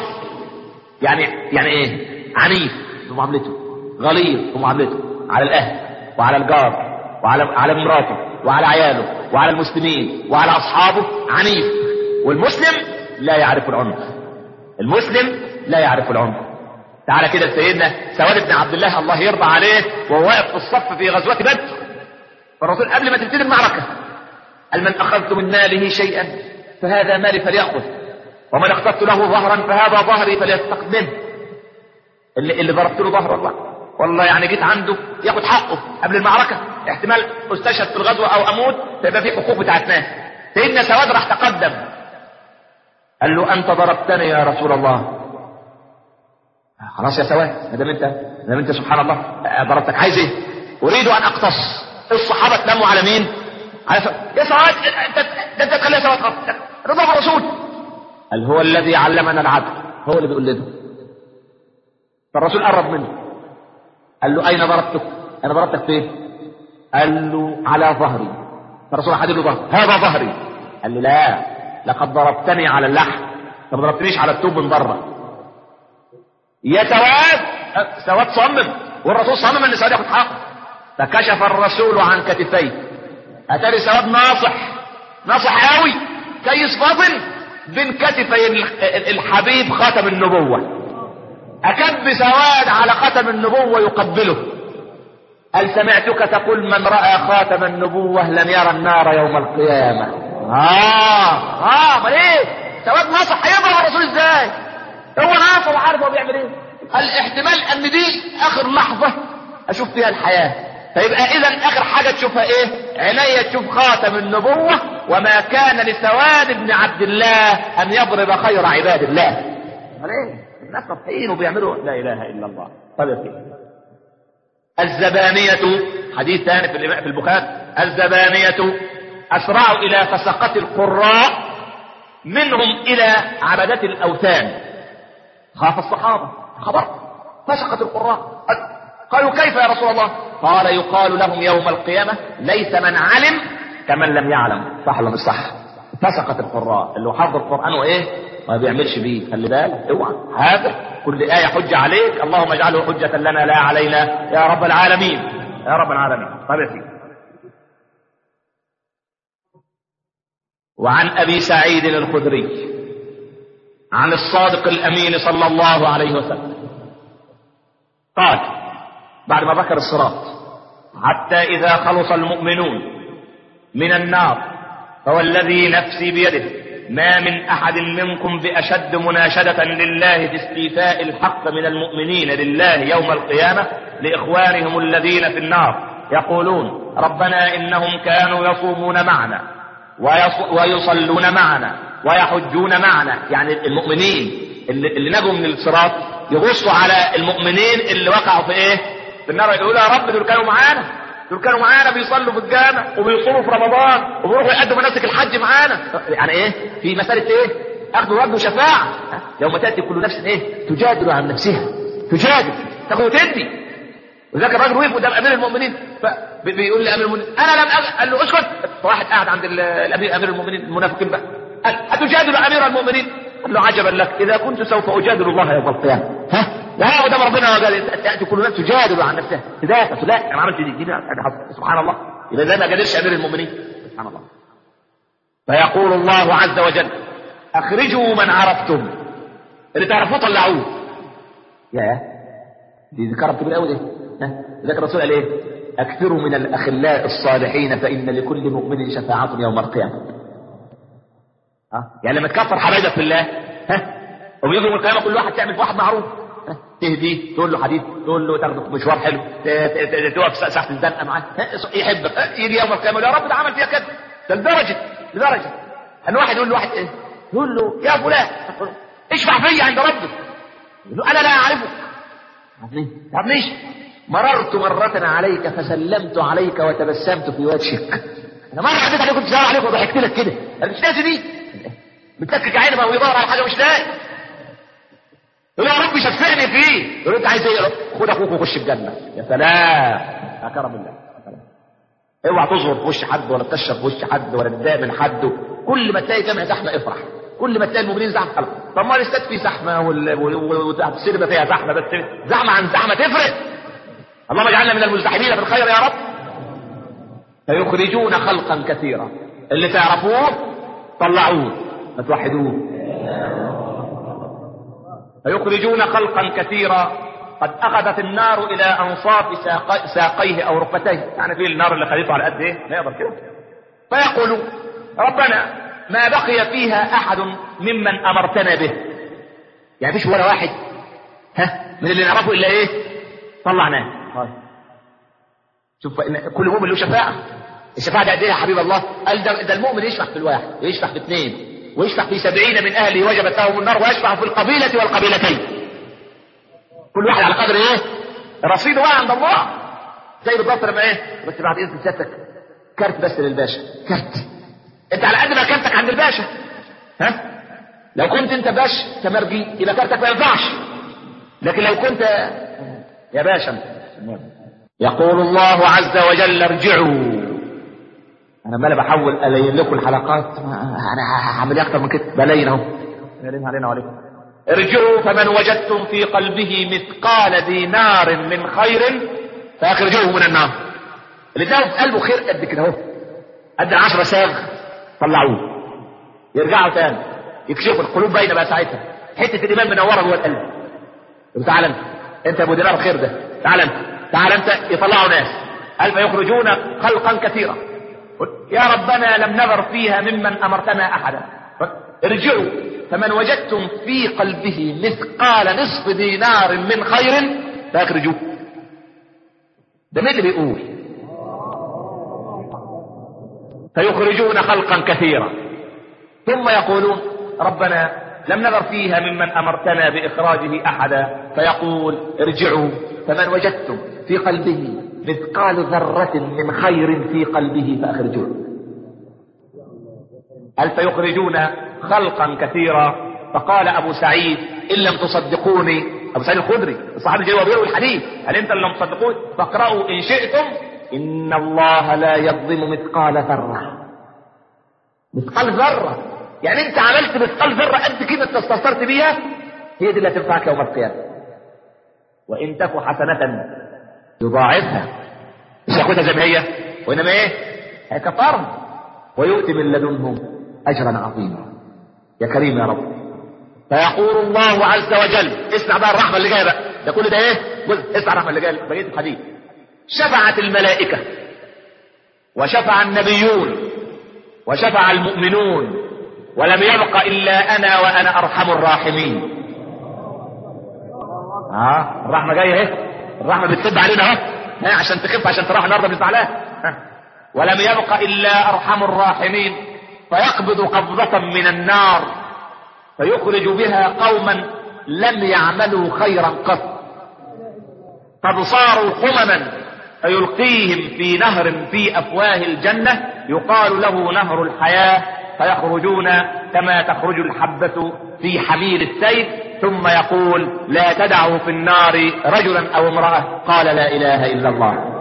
يعني ايه؟ عنيف في معاملته، غليظ في معاملته على الأهل وعلى الجار وعلى مراته وعلى عياله وعلى المسلمين وعلى أصحابه عنيف. والمسلم لا يعرف العنف، المسلم لا يعرف العنف. تعالى كده سيدنا سواد بن عبد الله الله يرضى عليه وهو واقف في الصف في غزوة بدر. فالرسول قبل ما تبتدي المعركة قال من أخذت من ماله شيئا فهذا مالي فليأخذ، ومن اخذت له ظهرا فهذا ظهري فليستقبله. اللي ضربت له ظهر والله يعني جيت عنده ياخد حقه قبل المعركة، احتمال استشهد في الغزوة او اموت فيبقى في حقوق بتاعت ناس. سيدنا سواد راح تقدم قال له انت ضربتني يا رسول الله. خلاص يا سواد ما دام انت سبحان الله ضربتك، عايز ايه؟ اريد ان اقتص. الصحابة تلموا على مين؟ على يا سواد انت تخلي يا سواد رضا الرسول. قال هو الذي علمنا العدل، هو اللي بيقول لنا. فالرسول قرب منه قال له اين ضربتك؟ انا ضربتك فين؟ قال له على ظهري. فالرسول حدد له ظهري، هذا ظهري. قال له لا لقد ضربتني على اللحم، ما ضربتنيش على التوب من بره. يا سواد صمم، والرسول صمم ان سواد ياخد حقه. فكشف الرسول عن كتفيه، اتاري سواد ناصح قوي كيس فاضل بين كتفي الحبيب خاتم النبوة. أكب سواد على خاتم النبوة يقبله. هل سمعتك تقول من رأى خاتم النبوة لن يرى النار يوم القيامة؟ ما ليه؟ سواد ناصح هيضرب الرسول ازاي؟ هو ناصح وعارف هو بيعمل ايه. الاحتمال ان دي اخر لحظة اشوف فيها الحياة، فيبقى اذا اخر حاجة تشوفها ايه؟ عينيا تشوف خاتم النبوة. وما كان لسواد بن عبد الله ان يضرب خير عباد الله. ليه؟ الناس نصحين وبيعملوا لا اله الا الله. طيب يا سيدي الزبانية، حديث ثاني في البخاري، الزبانية اسرعوا الى فسقة القراء منهم الى عبدة الاوثان. خاف الصحابة، خبر فسقط القراء. قالوا كيف يا رسول الله؟ قال يقال لهم يوم القيامة ليس من علم كمن لم يعلم. صح ولا مش صح؟ فسقط القراء اللي حافظ القرآن وايه ما بيعملش بيه. خلي بالك اوعى هذا كل آية حجة عليك، اللهم اجعله حجة لنا لا علينا يا رب العالمين يا رب العالمين. طيب يا سيدي. وعن أبي سعيد الخدري عن الصادق الأمين صلى الله عليه وسلم قال بعد ما ذكر الصراط: حتى إذا خلص المؤمنون من النار فوالذي نفسي بيده ما من أحد منكم بأشد مناشدة لله في استيفاء الحق من المؤمنين لله يوم القيامة لإخوانهم الذين في النار يقولون ربنا إنهم كانوا يصومون معنا ويصلون معنا ويحجون معنا. يعني المؤمنين اللي نجوا من الصراط يغصوا على المؤمنين اللي وقعوا في ايه؟ في النار، يقولوا يا رب دول كانوا معانا بيصلوا في الجامع وبيصوموا في رمضان وبيروحوا يقدموا مناسك الحج معانا. يعني ايه؟ في مسألة ايه؟ اخذ ورد وشفاعة. يوم تأتي كل نفس ايه؟ تجادل عن نفسها، تجادل تاخذ وتدي. وذاك الراجل وقف قدام امير المؤمنين فبيقول لامير المؤمنين انا لم قال له اسكت. واحد قاعد عند امير المؤمنين المنافقين بقى قال اتجادل امير المؤمنين؟ قال له عجبا لك اذا كنت سوف اجادل الله يوم القيامه. لا قدام ربنا قال تاتي كل نفس تجادل عن نفسها. لا انا عملت دي سبحان الله. اذا زي ما قدرش امير المؤمنين سبحان الله. فيقول الله عز وجل اخرجوا من عرفتم، اللي تعرفوه طلعوه. يا دي كرم كبير قوي. ذكر الرسول قال ايه؟ اكثروا من الاخلاء الصالحين فان لكل مؤمن شفاعة يوم القيامة. يعني لما تكفر حبايبك في الله وبيجي يوم القيامة كل واحد تعمل في واحد معروف، تهديه، تقول له حديث، تقول له تاخده مشوار حلو، توقف ساعة الزنقة معاه، يحبك، يجي يوم القيامة يا رب ده عمل فيها كده. ده لدرجة ان واحد يقول له واحد ايه؟ يقول له يا فلان اشفع فيا عند ربك. يقول له انا لا اعرفك. تعرفنيش؟ مررت مرة عليك فسلمت عليك وتبسمت في وجهك. انا مرة عديت عليك كنت سلام عليك وضحكت لك كده. انا مش ناسي دي. بتلكك عيني ما هو يدور على حاجة مش لاقي. يقول يا رب شفعني فيه. يقول انت عايز ايه؟ خد اخوك وخش الجنة. يا سلام يا كرم الله. اوعى تظهر في وش حد ولا تكشف في وش حد ولا تتضايق من حد. كل ما تلاقي جمع زحمة افرح. كل ما تلاقي المؤمنين زحمة. طب ما الاستاد فيه زحمة والسينما فيها زحمة، بس زحمة عن زحمة تفرق. اللهم اجعلنا من المزدحمين في الخير يا رب. فيخرجون خلقا كثيرا، اللي تعرفوه طلعوه ما توحدوه. فيخرجون خلقا كثيرا قد اخذت النار الى انصاف ساقيه او ركبتيه. يعني في النار اللي خليته على قد ايه؟ لا يقدر كده. فيقولوا ربنا ما بقي فيها احد ممن امرتنا به. يعني فيش ولا واحد من اللي نعرفه الا ايه؟ طلعناه. شوف كل مؤمن له شفاعة. الشفاعة ده قد ايه يا حبيب الله؟ قال ده المؤمن يشفع في الواحد ويشفع في اثنين ويشفع في 70 من اهله وجبت لهم النار ويشفع في القبيلة والقبيلتين. كل واحد على قدر ايه؟ رصيده بقى عند الله. زي بالضبط لما ايه؟ بس بعد اذن سيادتك كارت بس للباشا، كارت. انت على قد ما كارتك عند الباشا. لو كنت انت باش كمرجي يبقى كارتك ما ينفعش. لكن لو كنت يا باشا يقول الله عز وجل ارجعوا. انا ما بحاول الين لكم الحلقات، انا هعمل اكتر من كده بلين اهو. يرين علينا وعليكم. ارجعوا فمن وجدتم في قلبه مثقال دينار من خير فاخرجوه من النار. اللي ده في قلبه خير قد كده اهو، قد 10 ساغ طلعوه. يرجعوا تاني يكشفوا القلوب باينه بقى ساعتها. حته الايمان منوره جوه القلب. تعال انت ابو دينار الخير ده، تعال انت. يطلعوا ناس قال فيخرجون خلقا كثيرا. يا ربنا لم نذر فيها ممن امرتنا احدا. ارجعوا فمن وجدتم في قلبه مثقال نصف دينار من خير فاخرجوه. ده مين اللي بيقول؟ فيخرجون خلقا كثيرا ثم يقولون ربنا لم نذر فيها ممن امرتنا باخراجه احدا. فيقول ارجعوا فمن وجدتم في قلبه مثقال ذرة من خير في قلبه فاخرجوه. قال فيخرجون خلقا كثيرا. فقال ابو سعيد ان لم تصدقوني ابو سعيد الخدري الصحابي جاي وبيروي الحديث، قال انت اللي لم تصدقون فاقرأوا ان شئتم ان الله لا يظلم مثقال ذرة. مثقال ذرة يعني انت عملت مثقال ذرة قد كده انت استثرت بيها، هي دي اللي هتنفعك يوم القيامة. وان تك حسنة يضاعفها، مش ياخدها زي ما هي، وانما ايه؟ هي كفرن ويؤتي من لدنه اجرا عظيما. يا كريم يا رب. فيقول الله عز وجل، اسمع بقى الرحمة اللي جايه بقى، ده كل ده ايه؟ اسمع الرحمة اللي جايه بقية الحديث. شفعت الملائكة وشفع النبيون وشفع المؤمنون ولم يبق الا انا وانا ارحم الراحمين. الرحمة جايه اهي، الرحمة بتسد علينا اهو عشان تخف، عشان تروح النهارده بنسمع لها. ولم يبق الا ارحم الراحمين فيقبض قبضة من النار فيخرج بها قوما لم يعملوا خيرا قط قد صاروا حمما فيلقيهم في نهر في افواه الجنة يقال له نهر الحياة فيخرجون كما تخرج الحبة في حميل السيف ثم يقول لا تدعوا في النار رجلا او امرأة قال لا اله الا الله.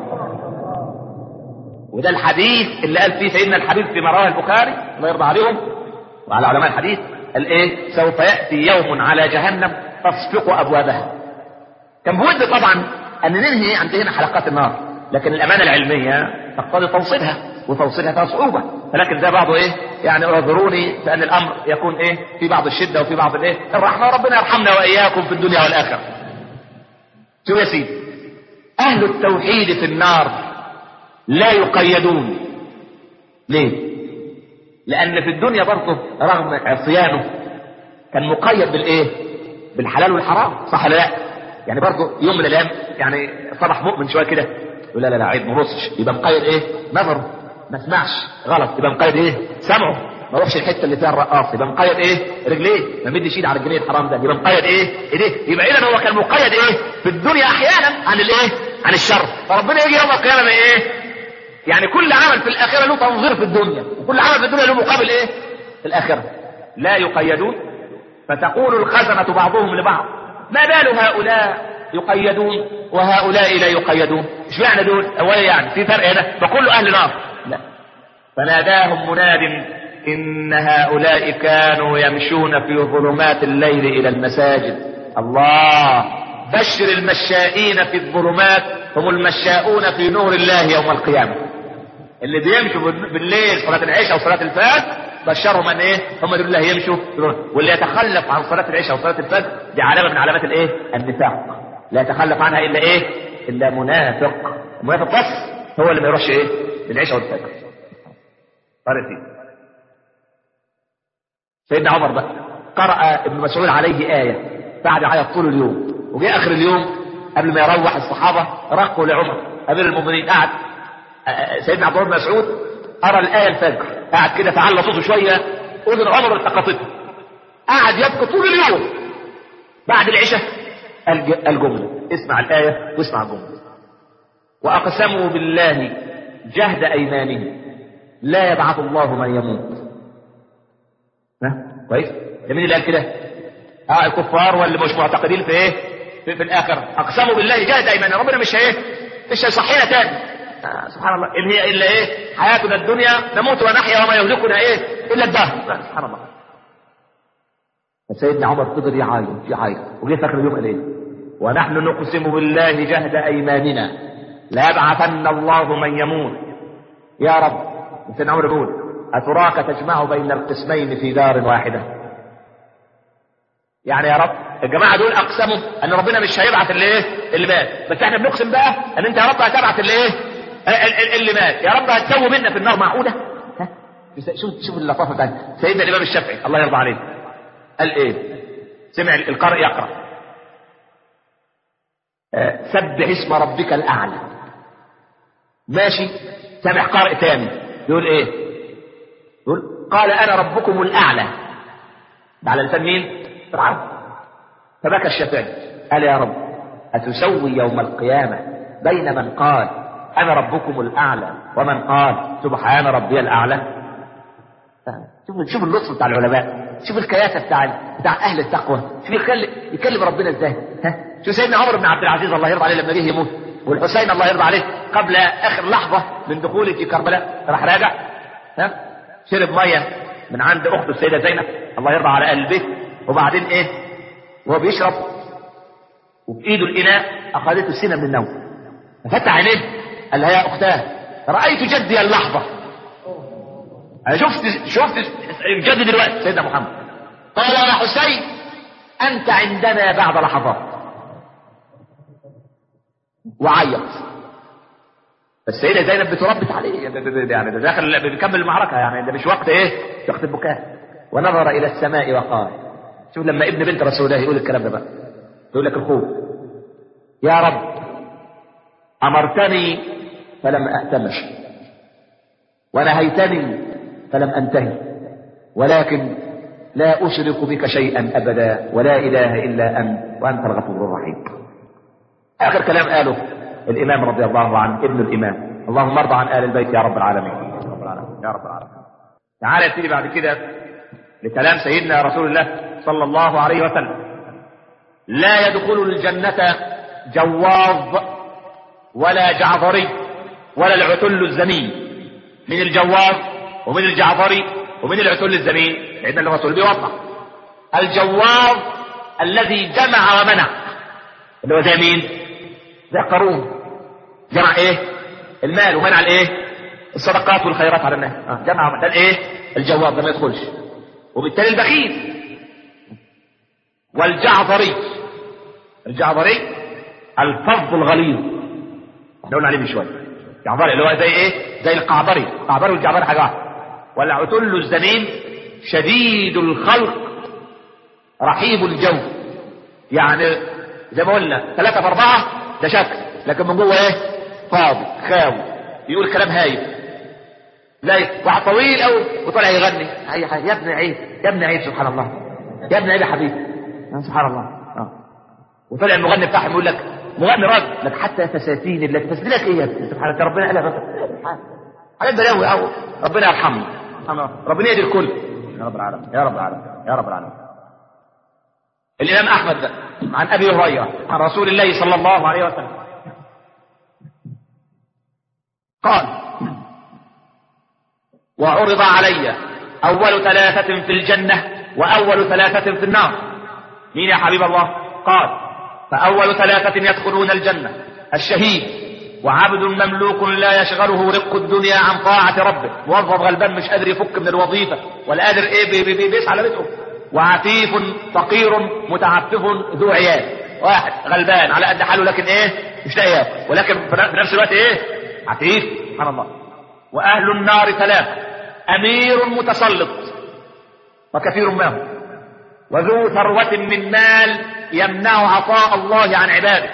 وده الحديث اللي قال فيه سيدنا الحبيب في رواه البخاري الله يرضى عليهم وعلى علماء الحديث، قال ايه؟ سوف يأتي يوم على جهنم تصفق ابوابها. كان بود طبعا ان ننهي عند هنا حلقات النار، لكن الامانة العلمية تقتضي توصيلها، وتوصيلها فيها صعوبة، ولكن ده بعضه ايه؟ يعني اعذروني فان الامر يكون ايه؟ في بعض الشدة وفي بعض الايه؟ الرحمة. ربنا يرحمنا واياكم في الدنيا والاخرة. شوف يا سيدي، اهل التوحيد في النار لا يقيدون. ليه؟ لان في الدنيا برضه رغم عصيانه كان مقيد بالايه؟ بالحلال والحرام، صح ولا لا؟ يعني برضه يوم من الايام يعني صبح مؤمن شويه كده يقول لا عيب ما بصش، يبقى مقيد ايه؟ نظره، ما اسمعش غلط يبقى مقيد ايه؟ سمعه، ما اروحش الحته اللي فيها الرقاص يبقى مقيد ايه؟ رجليه، ما مدش ايد على الجنيه الحرام ده يبقى مقيد ايه؟ ايديه. يبقى اذا هو كان مقيد ايه؟ في الدنيا احيانا عن الايه؟ عن الشر. فربنا يجي يوم القيامه ايه؟ يعني كل عمل في الاخره له تنظير في الدنيا، وكل عمل في الدنيا له مقابل ايه؟ في الاخره. لا يقيدون. فتقول الخزنة بعضهم لبعض ما بال هؤلاء يقيدون وهؤلاء لا يقيدون؟ ايش معنى دول؟ اولا يعني في فرق هنا، فكل اهل نار؟ لا. فناداهم مناد ان هؤلاء كانوا يمشون في ظلمات الليل الى المساجد. الله، بشر المشائين في الظلمات هم المشاؤون في نور الله يوم القيامة. اللي بيمشوا بالليل صلاة العشاء وصلاة الفجر بشرهم ان ايه؟ هم دول اللي يمشوا، واللي يتخلف عن صلاة العشاء وصلاة الفجر دي علامة من علامات الايه؟ النفاق. لا يتخلف عنها الا ايه؟ الا منافق. المنافق بس هو اللي ما يروحش ايه؟ للعشاء والفجر. سيدنا عمر بقى قرأ ابن مسعود عليه آية بعد يعيط طول اليوم، وجاء اخر اليوم قبل ما يروح الصحابة رقوا لعمر امير المؤمنين، قعد سيدنا عبد الله بن مسعود قرأ الآية الفجر، قعد كده تعلى صوته شوية، اذن عمر التقطته، قعد يبكي طول اليوم. بعد العشاء الجملة، اسمع الآية واسمع الجملة: وأقسموا بالله جهد أيمانهم لا يبعث الله من يموت. كويس؟ مين اللي قال كده؟ الكفار واللي مش معتقدين في ايه؟ في الآخرة. أقسموا بالله جهد أيمانهم، ربنا مش هيصحينا تاني. سبحان الله، إن هي إلا ايه؟ حياتنا الدنيا نموت ونحيا وما يهلكنا ايه؟ إلا الدهر. سبحان الله. سيدنا عمر قدر يعاين وجه في آخر اليوم قال ايه؟ ونحن نقسم بالله جهد أيماننا لا يبعثن الله من يموت. يا رب، سيدنا عمر يقول: أتراك تجمع بين القسمين في دار واحدة؟ يعني يا رب الجماعة دول أقسموا أن ربنا مش هيبعث اللي مات، بس احنا بنقسم بقى أن أنت يا رب هتبعث اللي مات، يا رب هتسوي منا في النار. معقولة؟ شوف اللطافة بتاعت سيدنا الإمام الشافعي الله يرضى عليه، قال إيه؟ سمع القارئ يقرأ: سبح اسم ربك الأعلى. ماشي، سمع قارئ تاني يقول إيه؟ يقول: قال أنا ربكم الأعلى. ده على لسان مين؟ فرعون. فبكى الشافعي قال: يا رب أتسوي يوم القيامة بين من قال أنا ربكم الأعلى ومن قال سبحان ربي الأعلى؟ شوف اللطف بتاع العلماء. شوف الكياسة بتاع اهل التقوى، شوف يكلم ربنا ازاي. شوف سيدنا عمر بن عبد العزيز الله يرضى عليه لما جه يموت، والحسين الله يرضى عليه قبل اخر لحظة من دخوله في كربلاء راح راجع شرب مية من عند اخته السيدة زينب الله يرضى على اهل البيت، وبعدين ايه وهو بيشرب وفي ايده الاناء اخذته سنة من النوم، ففتح عينيه قال لها يا اختاه رأيت جدي اللحظة. انا شفت جدي دلوقتي سيدنا محمد. قال يا حسين انت عندنا بعد لحظات، وعيط. السيدة زينب بتربت عليه يعني ده داخل بيكمل المعركة، يعني ده مش وقت ايه وقت البكاء. ونظر الى السماء وقال، شوف لما ابن بنت رسول الله يقول الكلام ده بقى، يقول لك الخوف، يا رب امرتني فلم اتمر، ونهيتني فلم انتهي، ولكن لا اشرك بك شيئا ابدا، ولا اله الا انت، وانت الغفور الرحيم. اخر كلام قاله الامام رضي الله عنه ابن الامام، اللهم ارضى عن ال البيت يا رب العالمين يا رب العالمين. تعالى يبتدي بعد كده لكلام سيدنا رسول الله صلى الله عليه وسلم. لا يدخل الجنة جواظ ولا جعفري ولا العتل الزمين. من الجواظ ومن الجعفري ومن العتل الزمين سيدنا الرسول بيوضح. الجواظ الذي جمع ومنع، اللي هو زي مين؟ زي قارون، جمع ايه؟ المال ومنع الايه؟ الصدقات والخيرات على الناس. جمع ده الايه؟ الجواظ ده ما يدخلش. وبالتالي البخيل. والجعفري، الجعفري الفظ الغليظ احنا قلنا عليه من شويه. الجعفري اللي هو زي ايه؟ زي القعبري. القعبري والجعفري حاجه واحده. والعتل الزمين شديد الخلق رحيب الجو، يعني زي ما قلنا 3 في 4 ده شكل، لكن من جوه ايه؟ فاضي خاوي، يقول كلام هايف. زي واحد طويل قوي وطلع يغني، يا ابن عيب يا ابن عيب، سبحان الله يا ابن عيب يا حبيبي، سبحان الله. وطلع المغني بتاعهم يقول لك مغني راجل لك حتى فساتين التي تسدلك ايه سبحان الله، ربنا قالها على بلاوي او ربنا يرحمنا، ربنا يهدي الكل يا رب العالمين يا رب العالمين يا رب العالمين. الامام احمد عن ابي هريره عن رسول الله صلى الله عليه وسلم قال: وعرض علي اول 3 في الجنه واول 3 في النار. مين يا حبيب الله؟ قال: فاول 3 يدخلون الجنه الشهيد، وعبد مملوك لا يشغله رق الدنيا عن طاعة ربه، موظف غلبان مش قادر يفك من الوظيفة ولا قادر ايه بيسعى على بيته، وعفيف فقير متعفف ذو عيال، واحد غلبان على قد حاله لكن ايه مش لاقي ياكل، ولكن في نفس الوقت ايه عفيف، سبحان الله. واهل النار 3: امير متسلط وكثير ما هو، وذو ثروة من مال يمنع عطاء الله عن عباده،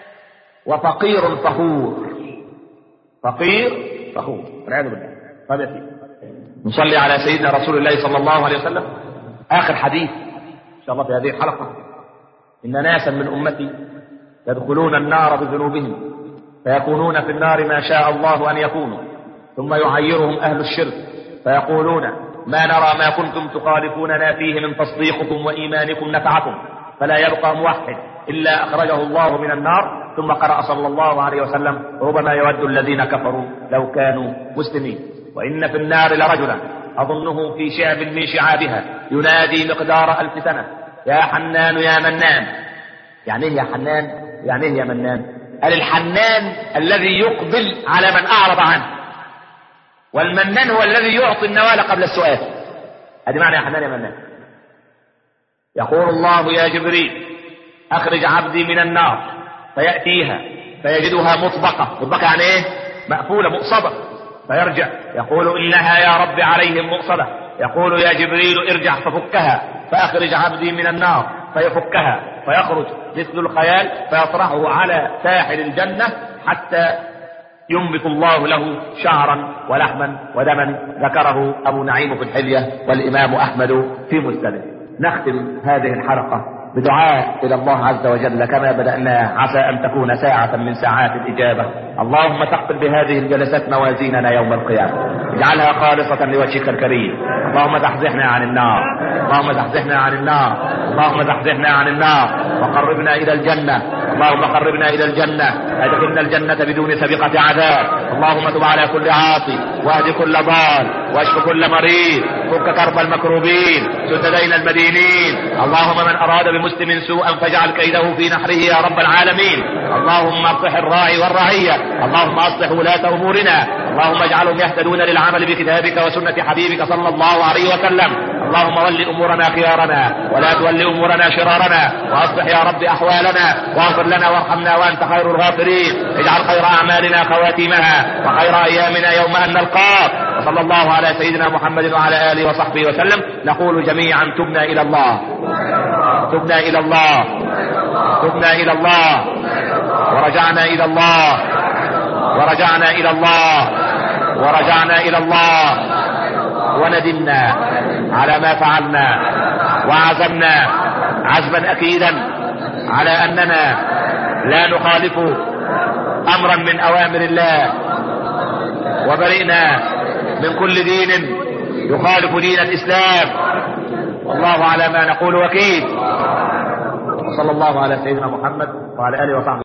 وفقير فخور. فقير فخور والعياذ بالله. طيب يا سيدي نصلي على سيدنا رسول الله صلى الله عليه وسلم. اخر حديث ان شاء الله في هذه الحلقه: ان ناسا من امتي يدخلون النار بذنوبهم فيكونون في النار ما شاء الله ان يكونوا، ثم يعيرهم اهل الشرك فيقولون: ما نرى ما كنتم تخالفوننا فيه من تصديقكم وايمانكم نفعكم، فلا يبقى موحد الا اخرجه الله من النار. ثم قرأ صلى الله عليه وسلم: ربما يود الذين كفروا لو كانوا مسلمين. وإن في النار لرجلا أظنه في شعب من شعابها ينادي مقدار 1000 سنة: يا حنان يا منان. يعني ايه يا حنان؟ يعني ايه يا منان؟ قال: الحنان الذي يقبل على من أعرض عنه، والمنان هو الذي يعطي النوال قبل السؤال. هذه معنى يا حنان يا منان. يقول الله: يا جبريل أخرج عبدي من النار، فيأتيها فيجدها مطبقة. مطبقة يعني ايه؟ مقفولة مؤصدة. فيرجع يقول: إنها يا رب عليهم مؤصدة. يقول: يا جبريل ارجع ففكها، فأخرج عبدي من النار، فيفكها فيخرج مثل الخيال فيطرحه على ساحل الجنة حتى ينبت الله له شعرا ولحما ودما. ذكره أبو نعيم في الحلية والإمام أحمد في مسنده. نختم هذه الحلقة بدعاء إلى الله عز وجل كما بدأناه، عسى أن تكون ساعة من ساعات الإجابة. اللهم تقبل بهذه الجلسات موازيننا يوم القيامة، اجعلها خالصة لوجهك الكريم. اللهم تحزحنا عن النار، اللهم زحزحنا عن النار، اللهم زحزحنا عن النار وقربنا الى الجنة، اللهم قربنا الى الجنة، ادخلنا الجنة بدون سابقة عذاب. اللهم تب على كل عاصي، واهد كل ضال، واشف كل مريض، فك كرب المكروبين، سد دين المدينين. اللهم من اراد بمسلم سوءا فاجعل كيده في نحره يا رب العالمين. اللهم اصلح الراعي والرعية، اللهم اصلح ولاة امورنا، اللهم اجعلهم يهتدون للعمل بكتابك وسنة حبيبك صلى الله عليه وسلم. اللهم ول امورنا خيارنا ولا تول امورنا شرارنا، واصلح يا رب احوالنا، واغفر لنا وارحمنا وانت خير الغافرين. اجعل خير اعمالنا خواتيمها، وخير ايامنا يوم ان نلقاك. وصلى الله على سيدنا محمد وعلى اله وصحبه وسلم. نقول جميعا تبنا الى الله، تبنا الى الله، تبنا الى الله، ورجعنا الى الله، ورجعنا الى الله، ورجعنا الى الله، وندمنا على ما فعلنا، وعزمنا عزما اكيدا على اننا لا نخالف امرا من اوامر الله، وبرئنا من كل دين يخالف دين الاسلام، والله على ما نقول وكيل. وصلى الله على سيدنا محمد وعلى اله وصحبه.